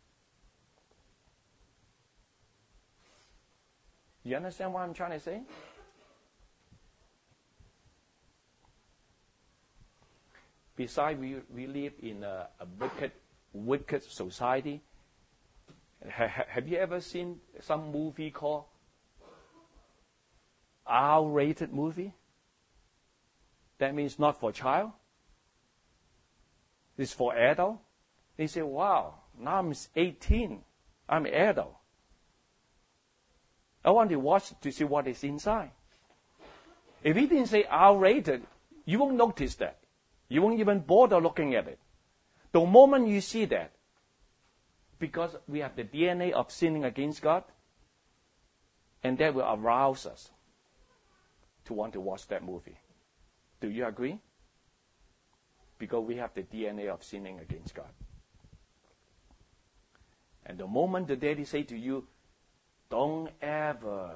You understand what I'm trying to say? Besides, we, we live in a, a wicked, wicked society. Ha, have you ever seen some movie called R-rated movie? That means not for child. It's for adult. They say, wow, now I'm eighteen. I'm an adult. I want to watch to see what is inside. If he didn't say R-rated, you won't notice that. You won't even bother looking at it. The moment you see that, because we have the D N A of sinning against God, and that will arouse us to want to watch that movie. Do you agree? Because we have the D N A of sinning against God. And the moment the daddy say to you, don't ever,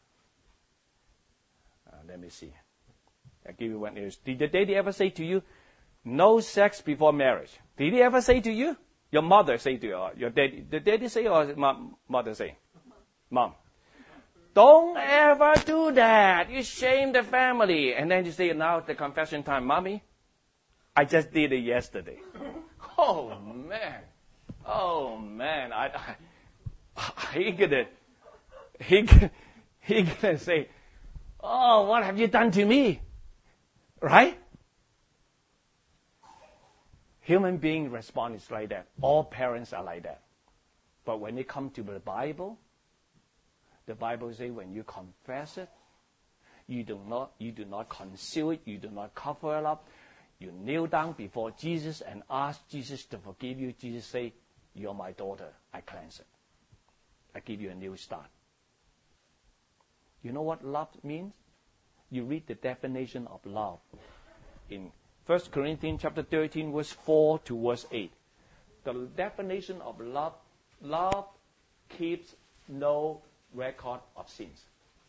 uh, let me see. I'll give you one. Did the daddy ever say to you, no sex before marriage? Did he ever say to you? Your mother say to you, or your daddy, the daddy say or mom, mother say? Mom. Don't ever do that. You shame the family. And then you say, now the confession time. Mommy, I just did it yesterday. Oh, man. Oh, man. I, I, he gonna, he, he gonna say, oh, what have you done to me? Right? Human being response like that. All parents are like that. But when it comes to the Bible, the Bible says when you confess it, you do not you do not conceal it, you do not cover it up. You kneel down before Jesus and ask Jesus to forgive you. Jesus say, you're my daughter, I cleanse it. I give you a new start. You know what love means? You read the definition of love in First Corinthians chapter thirteen, verse four to verse eight. The definition of love, love keeps no record of sins.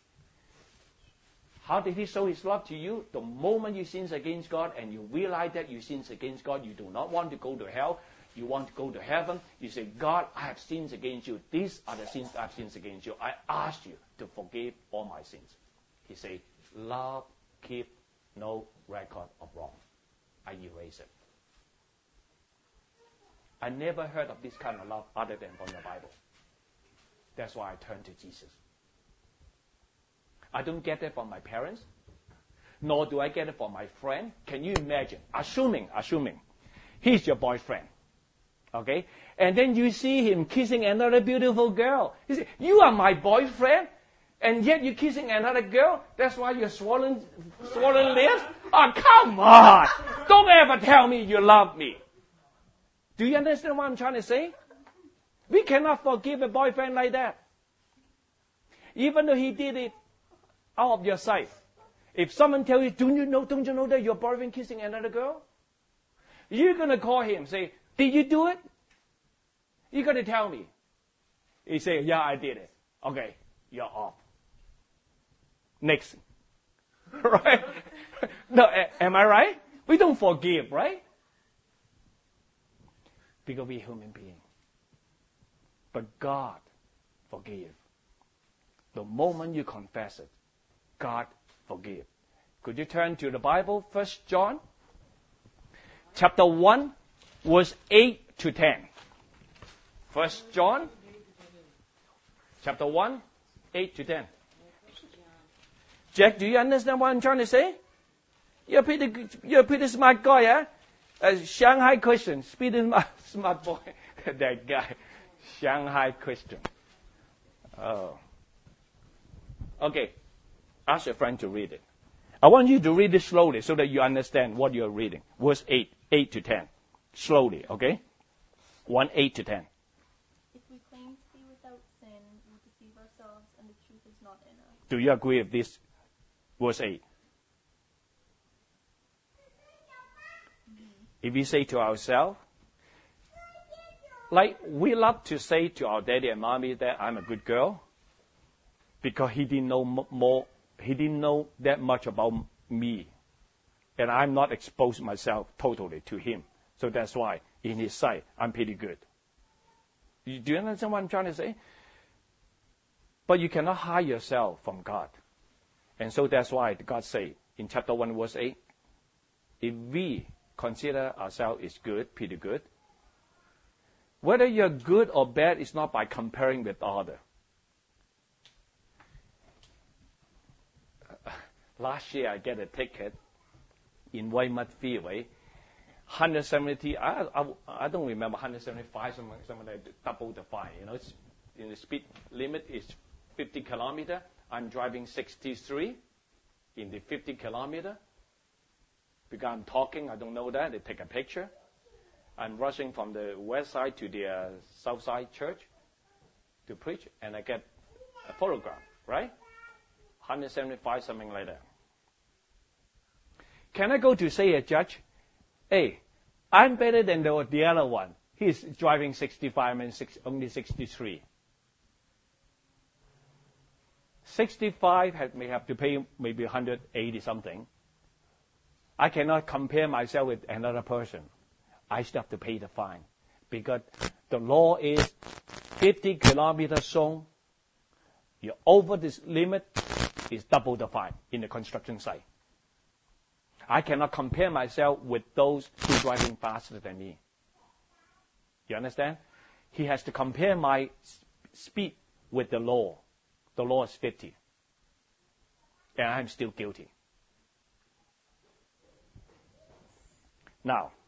How did he show his love to you? The moment you sin against God and you realize that you sin against God, you do not want to go to hell, you want to go to heaven, you say, God, I have sinned against you. These are the sins I have sinned against you. I ask you to forgive all my sins. He said, love keep no record of wrong. I erase it. I never heard of this kind of love other than from the Bible. That's why I turned to Jesus. I don't get it from my parents, nor do I get it from my friend. Can you imagine? Assuming, assuming, he's your boyfriend, okay? And then you see him kissing another beautiful girl. You say, you are my boyfriend, and yet you're kissing another girl? That's why you're swollen, swollen lips? Oh, come on! Don't ever tell me you love me. Do you understand what I'm trying to say? We cannot forgive a boyfriend like that. Even though he did it out of your sight. If someone tells you, don't you know, don't you know that your boyfriend kissing another girl? You're going to call him, say, did you do it? You're going to tell me. He say, yeah, I did it. Okay, you're off. Next. Right? No, am I right? We don't forgive, right? Because we're human beings. But God forgive. The moment you confess it, God forgive. Could you turn to the Bible, First John, chapter one, verse eight to ten. First John, chapter one, eight to ten. Jack, do you understand what I'm trying to say? You're a pretty, you're a pretty smart guy, eh? A Shanghai Christian, pretty smart, smart boy. That guy, Shanghai Christian. Oh. Okay, ask your friend to read it. I want you to read it slowly so that you understand what you're reading. Verse eight, eight to ten. Slowly, okay? one, eight to ten. If we claim to be without sin, we deceive ourselves and the truth is not in us. Do you agree with this? Verse eight. If we say to ourselves, like we love to say to our daddy and mommy that I'm a good girl, because he didn't know more, he didn't know that much about me, and I'm not exposed myself totally to him. So that's why, in his sight, I'm pretty good. You, do you understand what I'm trying to say? But you cannot hide yourself from God. And so that's why God said in chapter one, verse eight, if we consider ourselves is good, pretty good, whether you're good or bad is not by comparing with others. Last year I get a ticket in Weymouth Freeway, one hundred seventy, I, I, I don't remember, one hundred seventy-five, something, something like that, double the fine. You know, it's, in the speed limit is fifty kilometer. I'm driving sixty-three in the fifty kilometer. Because I'm talking, I don't know that. They take a picture. I'm rushing from the west side to the uh, south side church to preach, and I get a photograph, right? one hundred seventy-five, something like that. Can I go to say a judge, hey, I'm better than the, the other one. He's driving sixty-five and six, only sixty-three. sixty-five have, may have to pay maybe one hundred eighty something. I cannot compare myself with another person. I still have to pay the fine because the law is fifty kilometers zone. You're over this limit, is double the fine in the construction site. I cannot compare myself with those who are driving faster than me. You understand? He has to compare my speed with the law. The law is fifty. And I'm still guilty. Now,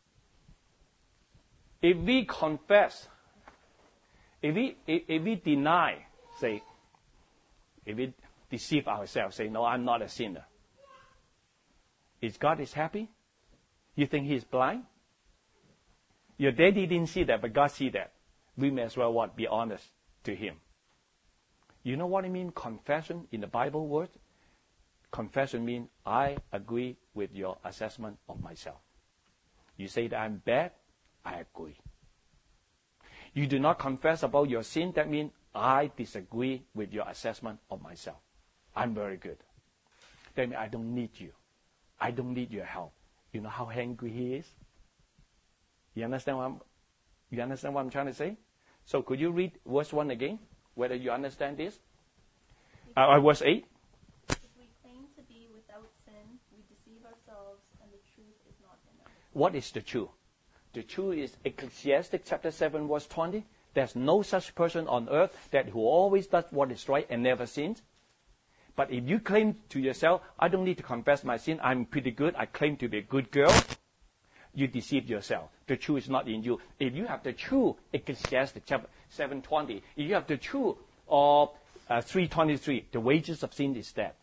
if we confess, if we, if, if we deny, say, if we deceive ourselves, say, no, I'm not a sinner, is God is happy? You think he's blind? Your daddy didn't see that, but God see that. We may as well what? Be honest to him. You know what I mean? Confession in the Bible word? Confession means I agree with your assessment of myself. You say that I'm bad, I agree. You do not confess about your sin, that means I disagree with your assessment of myself. I'm very good. That means I don't need you. I don't need your help. You know how angry he is? You understand what I'm, you understand what I'm trying to say? So could you read verse one again, whether you understand this? Uh, verse eight. If we claim to be without sin, we deceive ourselves and the truth is not in us. What is the truth? The truth is Ecclesiastes chapter seven, verse twenty. There's no such person on earth that who always does what is right and never sins. But if you claim to yourself, I don't need to confess my sin, I'm pretty good, I claim to be a good girl, you deceive yourself. The truth is not in you. If you have the truth, Ecclesiastes chapter seven twenty, if you have the truth of uh, three twenty-three, the wages of sin is death.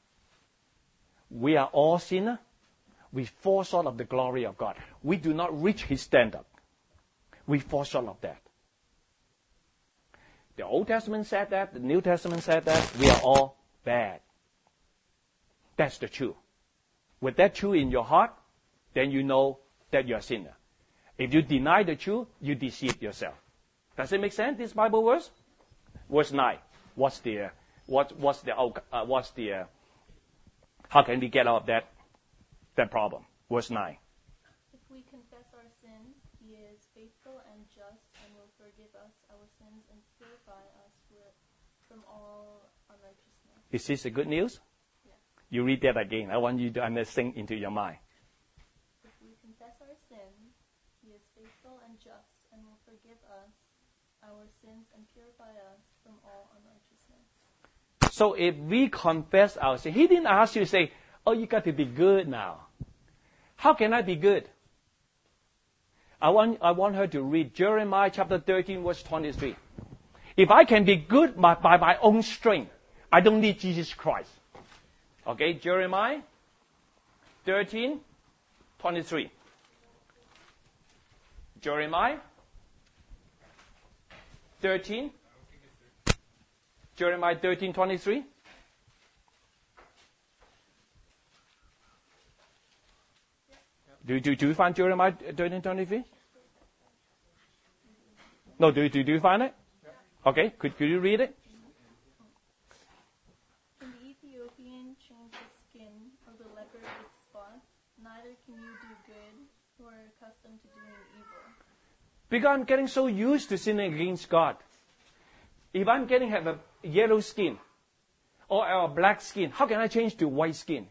We are all sinners. We fall short of the glory of God. We do not reach his standard. We fall short of that. The Old Testament said that. The New Testament said that. We are all bad. That's the truth. With that truth in your heart, then you know that you're a sinner. If you deny the truth, you deceive yourself. Does it make sense, this Bible verse? Verse nine. What's the, what, what's the, uh, what's the, uh, how can we get out of that, that problem? Verse nine. If we confess our sins, he is faithful and just and will forgive us our sins and purify us with, from all unrighteousness. Is this the good news? Yeah. You read that again. I want you to understand into your mind. If we confess our sins, he is faithful and just and will forgive us our sins and purify us from all unrighteousness. So if we confess our sin, he didn't ask you to say, oh, you got to be good now. How can I be good? I want, I want her to read Jeremiah chapter thirteen, verse twenty-three. If I can be good by, by my own strength, I don't need Jesus Christ. Okay, Jeremiah thirteen, twenty-three. Jeremiah thirteen. Jeremiah thirteen, twenty-three. Do, do, do you find Jeremiah thirteen, twenty-three? No, do, do, do you find it? Okay, could, could you read it? Can the Ethiopian change the skin of the leopard with spots? Neither can you do good who are accustomed to doing evil. Because I'm getting so used to sinning against God. If I'm getting have a yellow skin or a black skin, how can I change to white skin?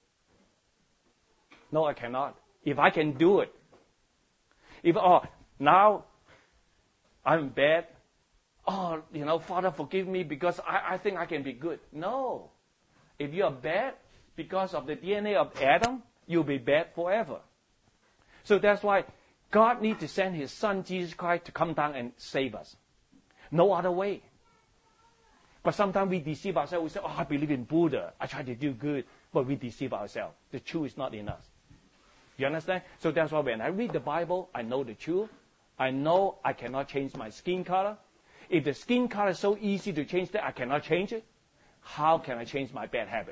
No, I cannot. If I can do it. If, oh, now I'm bad. Oh, you know, Father, forgive me because I, I think I can be good. No. If you are bad because of the D N A of Adam, you'll be bad forever. So that's why God needs to send His Son, Jesus Christ, to come down and save us. No other way. But sometimes we deceive ourselves. We say, oh, I believe in Buddha. I try to do good. But we deceive ourselves. The truth is not in us. You understand? So that's why when I read the Bible, I know the truth. I know I cannot change my skin color. If the skin color is so easy to change that I cannot change it, how can I change my bad habit?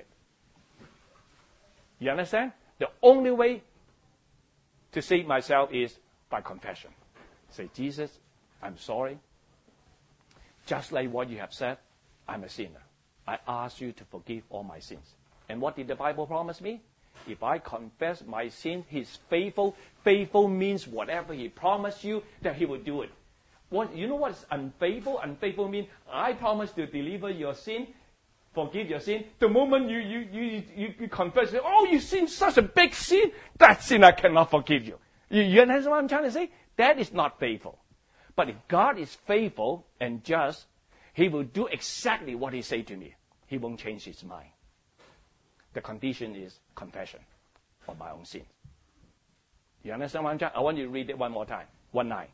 You understand? The only way to save myself is by confession. Say, Jesus, I'm sorry. Just like what you have said, I'm a sinner. I ask you to forgive all my sins. And what did the Bible promise me? If I confess my sin, He's faithful. Faithful means whatever He promised you, that He will do it. What, you know what is unfaithful? Unfaithful means I promise to deliver your sin, forgive your sin. The moment you, you, you, you, you confess, oh, you sin such a big sin, that sin I cannot forgive you. You, you understand what I'm trying to say? That is not faithful. But if God is faithful and just, He will do exactly what He said to me. He won't change His mind. The condition is confession of my own sin. You understand what I'm trying? I want you to read it one more time. One nine.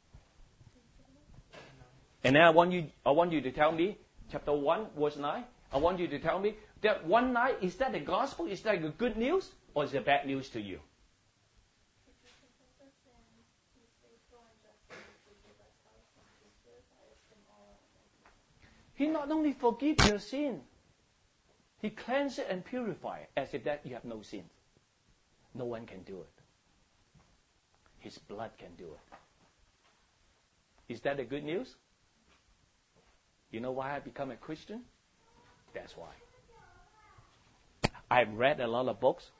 And then I want you, I want you to tell me, chapter one, verse nine. I want you to tell me that one nine, is that the gospel? Is that the good news? Or is it bad news to you? He not only forgives your sin, He cleanses and purifies as if that you have no sin. No one can do it. His blood can do it. Is that the good news? You know why I become a Christian? That's why. I've read a lot of books,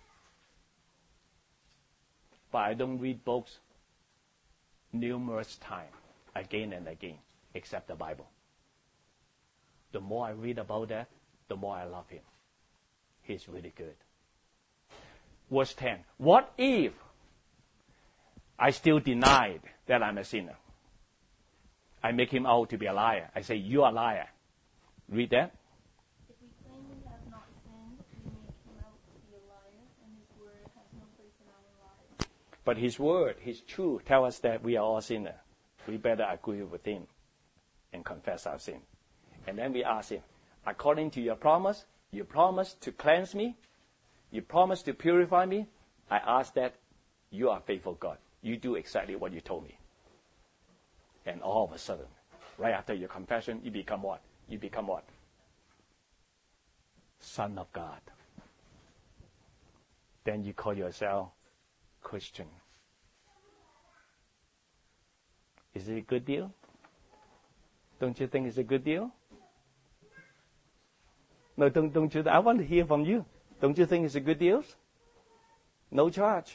but I don't read books numerous times, again and again, except the Bible. The more I read about that, the more I love Him. He's really good. Verse ten. What if I still denied that I'm a sinner? I make him out to be a liar. I say, you are a liar. Read that. If we claim we have not sinned, we make him out to be a liar, and his word has no place in our lives. But His word, His truth, tell us that we are all sinners. We better agree with Him and confess our sin. And then we ask Him, according to your promise, you promised to cleanse me, you promised to purify me. I ask that you are faithful God. You do exactly what you told me. And all of a sudden, right after your confession, you become what? You become what? Son of God. then you call yourself Christian. Is it a good deal? Don't you think it's a good deal? No, don't, don't you? I want to hear from you. Don't you think it's a good deal? No charge.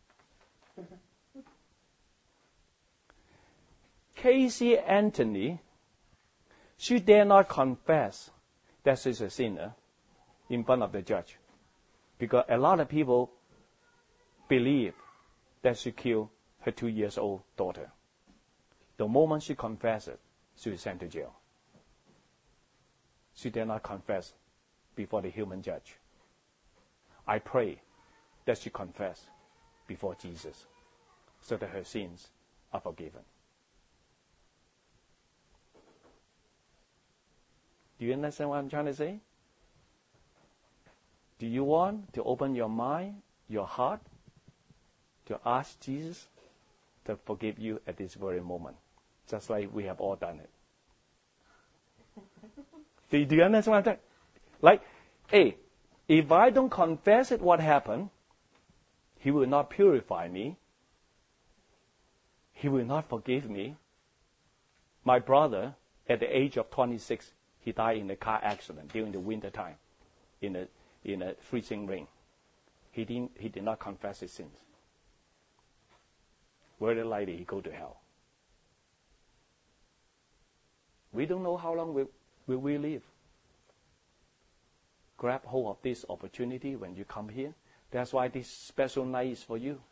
Casey Anthony, she dare not confess that she's a sinner in front of the judge, because a lot of people believe that she killed her two years old daughter. The moment she confesses, she was sent to jail. She dare not confess before the human judge. I pray that she confess before Jesus so that her sins are forgiven. Do you understand what I'm trying to say? Do you want to open your mind, your heart, to ask Jesus to forgive you at this very moment? Just like we have all done it. do, you, do you understand what I'm saying? Like, hey, if I don't confess it, what happened? He will not purify me. He will not forgive me. My brother, at the age of twenty-six, he died in a car accident during the winter time, in a in a freezing rain. He didn't. He did not confess his sins. Very likely he go to hell. We don't know how long will, will we live. Grab hold of this opportunity when you come here. That's why this special night is for you.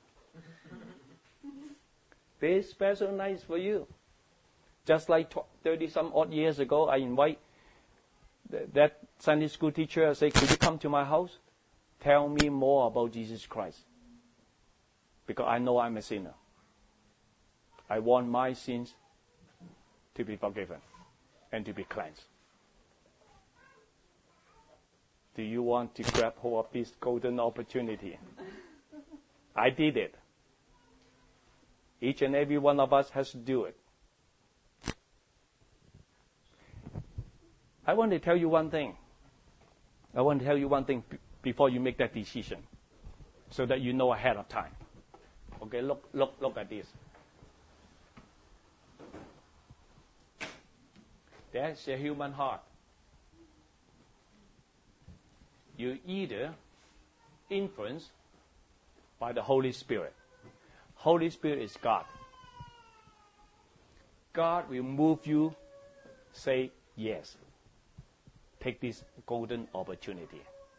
This special night is for you. Just like thirty some odd years ago, I invite th- that Sunday school teacher. I say, could you come to my house? Tell me more about Jesus Christ. Because I know I'm a sinner. I want my sins to be forgiven and to be cleansed. Do you want to grab hold of this golden opportunity? I did it. Each and every one of us has to do it. I want to tell you one thing. I want to tell you one thing b- before you make that decision, so that you know ahead of time. Okay, look, look, look at this. That's a human heart. You either influenced by the Holy Spirit. Holy Spirit is God. God will move you, say yes. Take this golden opportunity.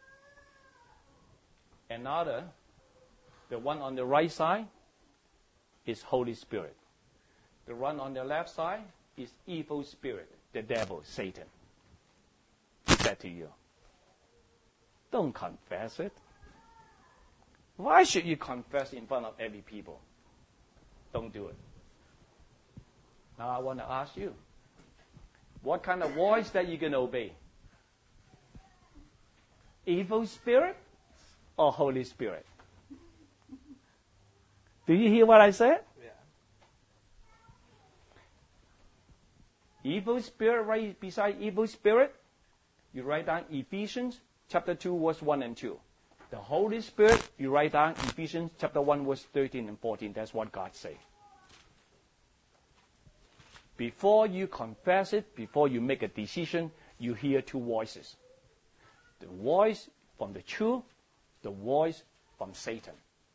Another, the one on the right side, is Holy Spirit. The one on the left side is evil spirit, the devil, Satan. He said to you, don't confess it. Why should you confess in front of every people? Don't do it. Now I want to ask you, what kind of voice that you can obey? Evil spirit or Holy Spirit? Do you hear what I said? Yeah. Evil spirit, right beside evil spirit, you write down Ephesians chapter two, verse one and two. The Holy Spirit, you write down Ephesians chapter one, verse thirteen and fourteen. That's what God says. Before you confess it, before you make a decision, you hear two voices. The voice from the truth, the voice from Satan.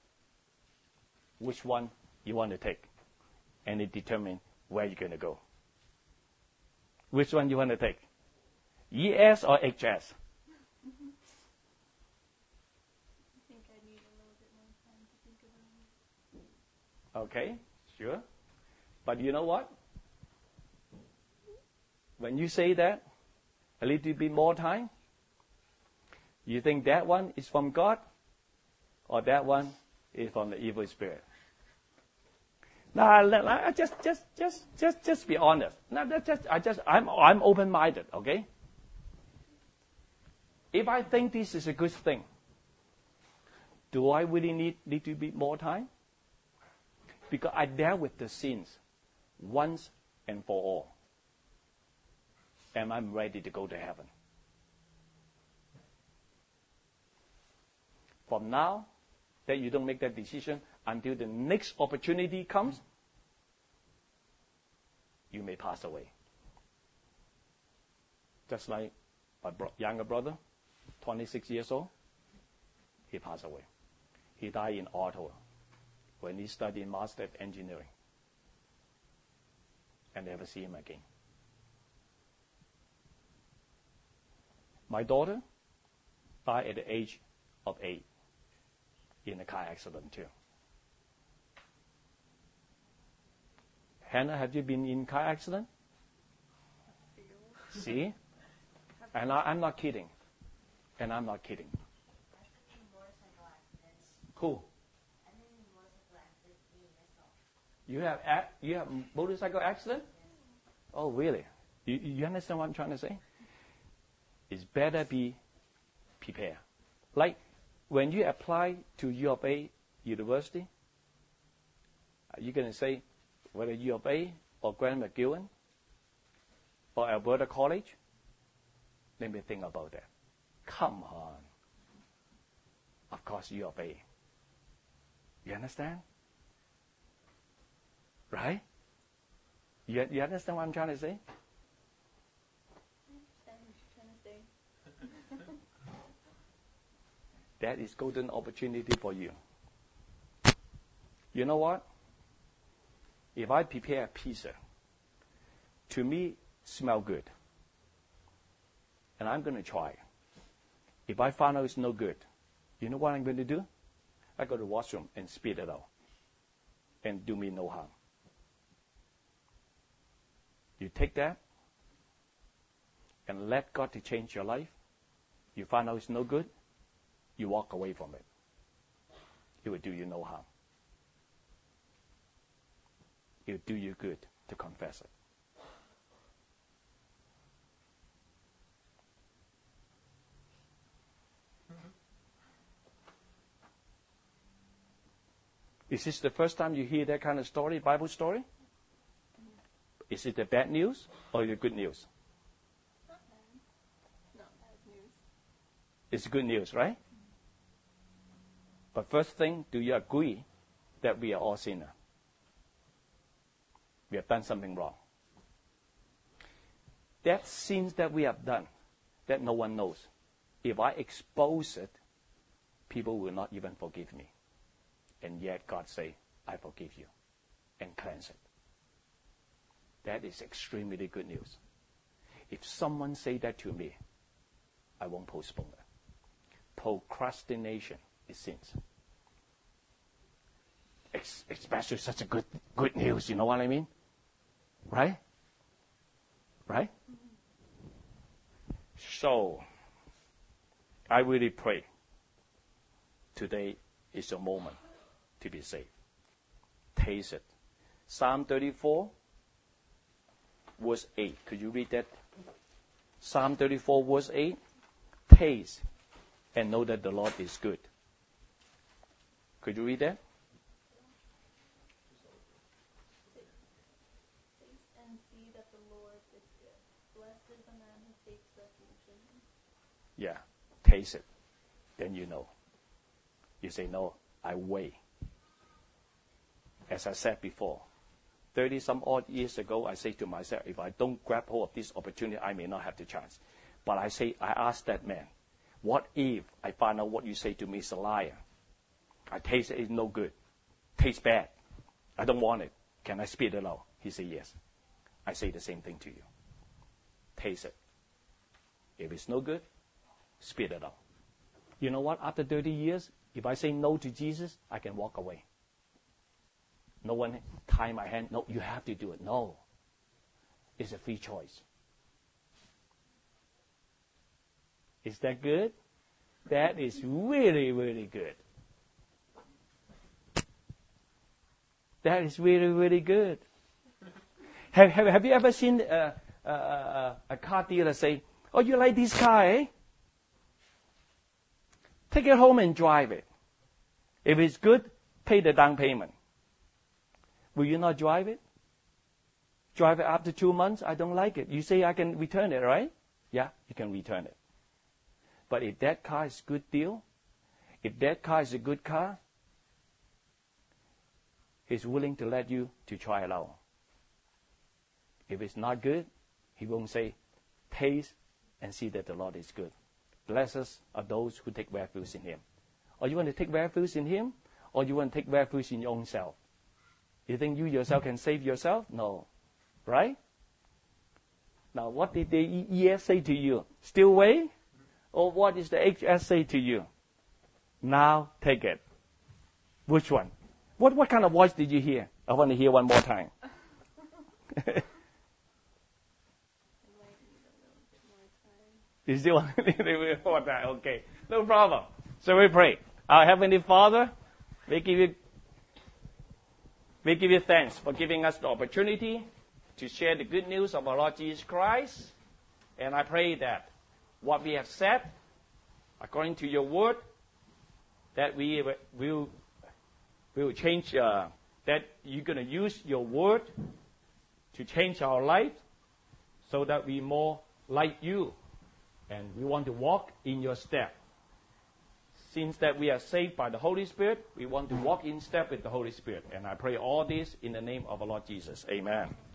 Which one you want to take? And it determines where you're going to go. Which one you want to take? E S or H S? I think I need a little bit more time to think about it. Okay, sure. But you know what? When you say that, a little bit more time, you think that one is from God or that one is from the evil spirit? Now, I just, just, just, just, just be honest. Now, that's just, I just, I'm, I'm open-minded. Okay. If I think this is a good thing, do I really need need to be more time? Because I dealt with the sins once and for all, and I'm ready to go to heaven. From now, that you don't make that decision until the next opportunity comes, you may pass away. Just like my bro- younger brother, twenty-six years old, he passed away. He died in Ottawa when he studied Master of Engineering. And never see him again. My daughter died at the age of eight in a car accident too. Hannah, have you been in car accident? See? And I, I'm not kidding. And I'm not kidding. Cool. You have a, you have motorcycle accident? Oh, really? You, you understand what I'm trying to say? It's better be prepared. Like when you apply to U of A University, you're going to say whether U of A or Grant McGill or Alberta College. Let me think about that. Come on. Of course, U of A. You understand? Right? You, you understand what I'm trying to say? I understand what you're trying to say. That is golden opportunity for you. You know what? If I prepare a pizza, to me, smell good. And I'm going to try. If I find out it's no good, you know what I'm going to do? I go to the washroom and spit it out. And do me no harm. You take that and let God to change your life. You find out it's no good, you walk away from it. It will do you no harm. It will do you good to confess it. Is this the first time you hear that kind of story, Bible story? Is it the bad news or the good news? Not bad. Not bad news. It's good news, right? But first thing, do you agree that we are all sinners? We have done something wrong. That sins that we have done, that no one knows, if I expose it, people will not even forgive me. And yet God say, I forgive you and cleanse it. That is extremely good news. If someone say that to me, I won't postpone it. Procrastination is sins. Ex- especially such a good good news, you know what I mean? Right? Right? So, I really pray today is your moment to be saved. Taste it. Psalm thirty-four, verse eight. Could you read that? Psalm thirty-four, verse eight. Taste and know that the Lord is good. Could you read that? Taste and see that the Lord is good. Blessed is the man who takes refuge in him. Yeah. Taste it. Then you know. You say, no, I wait. As I said before, thirty some odd years ago, I say to myself, if I don't grab hold of this opportunity, I may not have the chance. But I say, I asked that man, what if I find out what you say to me is a liar? I taste it, it's no good. Tastes bad. I don't want it. Can I spit it out? He said, yes. I say the same thing to you. Taste it. If it's no good, spit it out. You know what? After thirty years, if I say no to Jesus, I can walk away. No one tie my hand. No, you have to do it. No. It's a free choice. Is that good? That is really, really good. That is really, really good. Have, have, have you ever seen a, a, a, a car dealer say, oh, you like this car, eh? Take it home and drive it. If it's good, pay the down payment. Will you not drive it? Drive it after two months, I don't like it. You say I can return it, right? Yeah, you can return it. But if that car is a good deal, if that car is a good car, He's willing to let you to try it out. If it's not good, He won't say, taste and see that the Lord is good. Blessed are those who take refuge in Him. Or you want to take refuge in Him, or you want to take refuge in your own self? You think you yourself can save yourself? No. Right? Now, what did the E S say to you? Still wait? Or what is the H S say to you? Now take it. Which one? What what kind of voice did you hear? I want to hear one more time. You still want to hear a little more time? Okay. No problem. So we pray. Our Heavenly Father, we give you we give you thanks for giving us the opportunity to share the good news of our Lord Jesus Christ. And I pray that what we have said, according to your word, that we will will change, uh, that you're going to use your word to change our life so that we more like you. And we want to walk in your step. Since that we are saved by the Holy Spirit, we want to walk in step with the Holy Spirit. And I pray all this in the name of our Lord Jesus. Amen.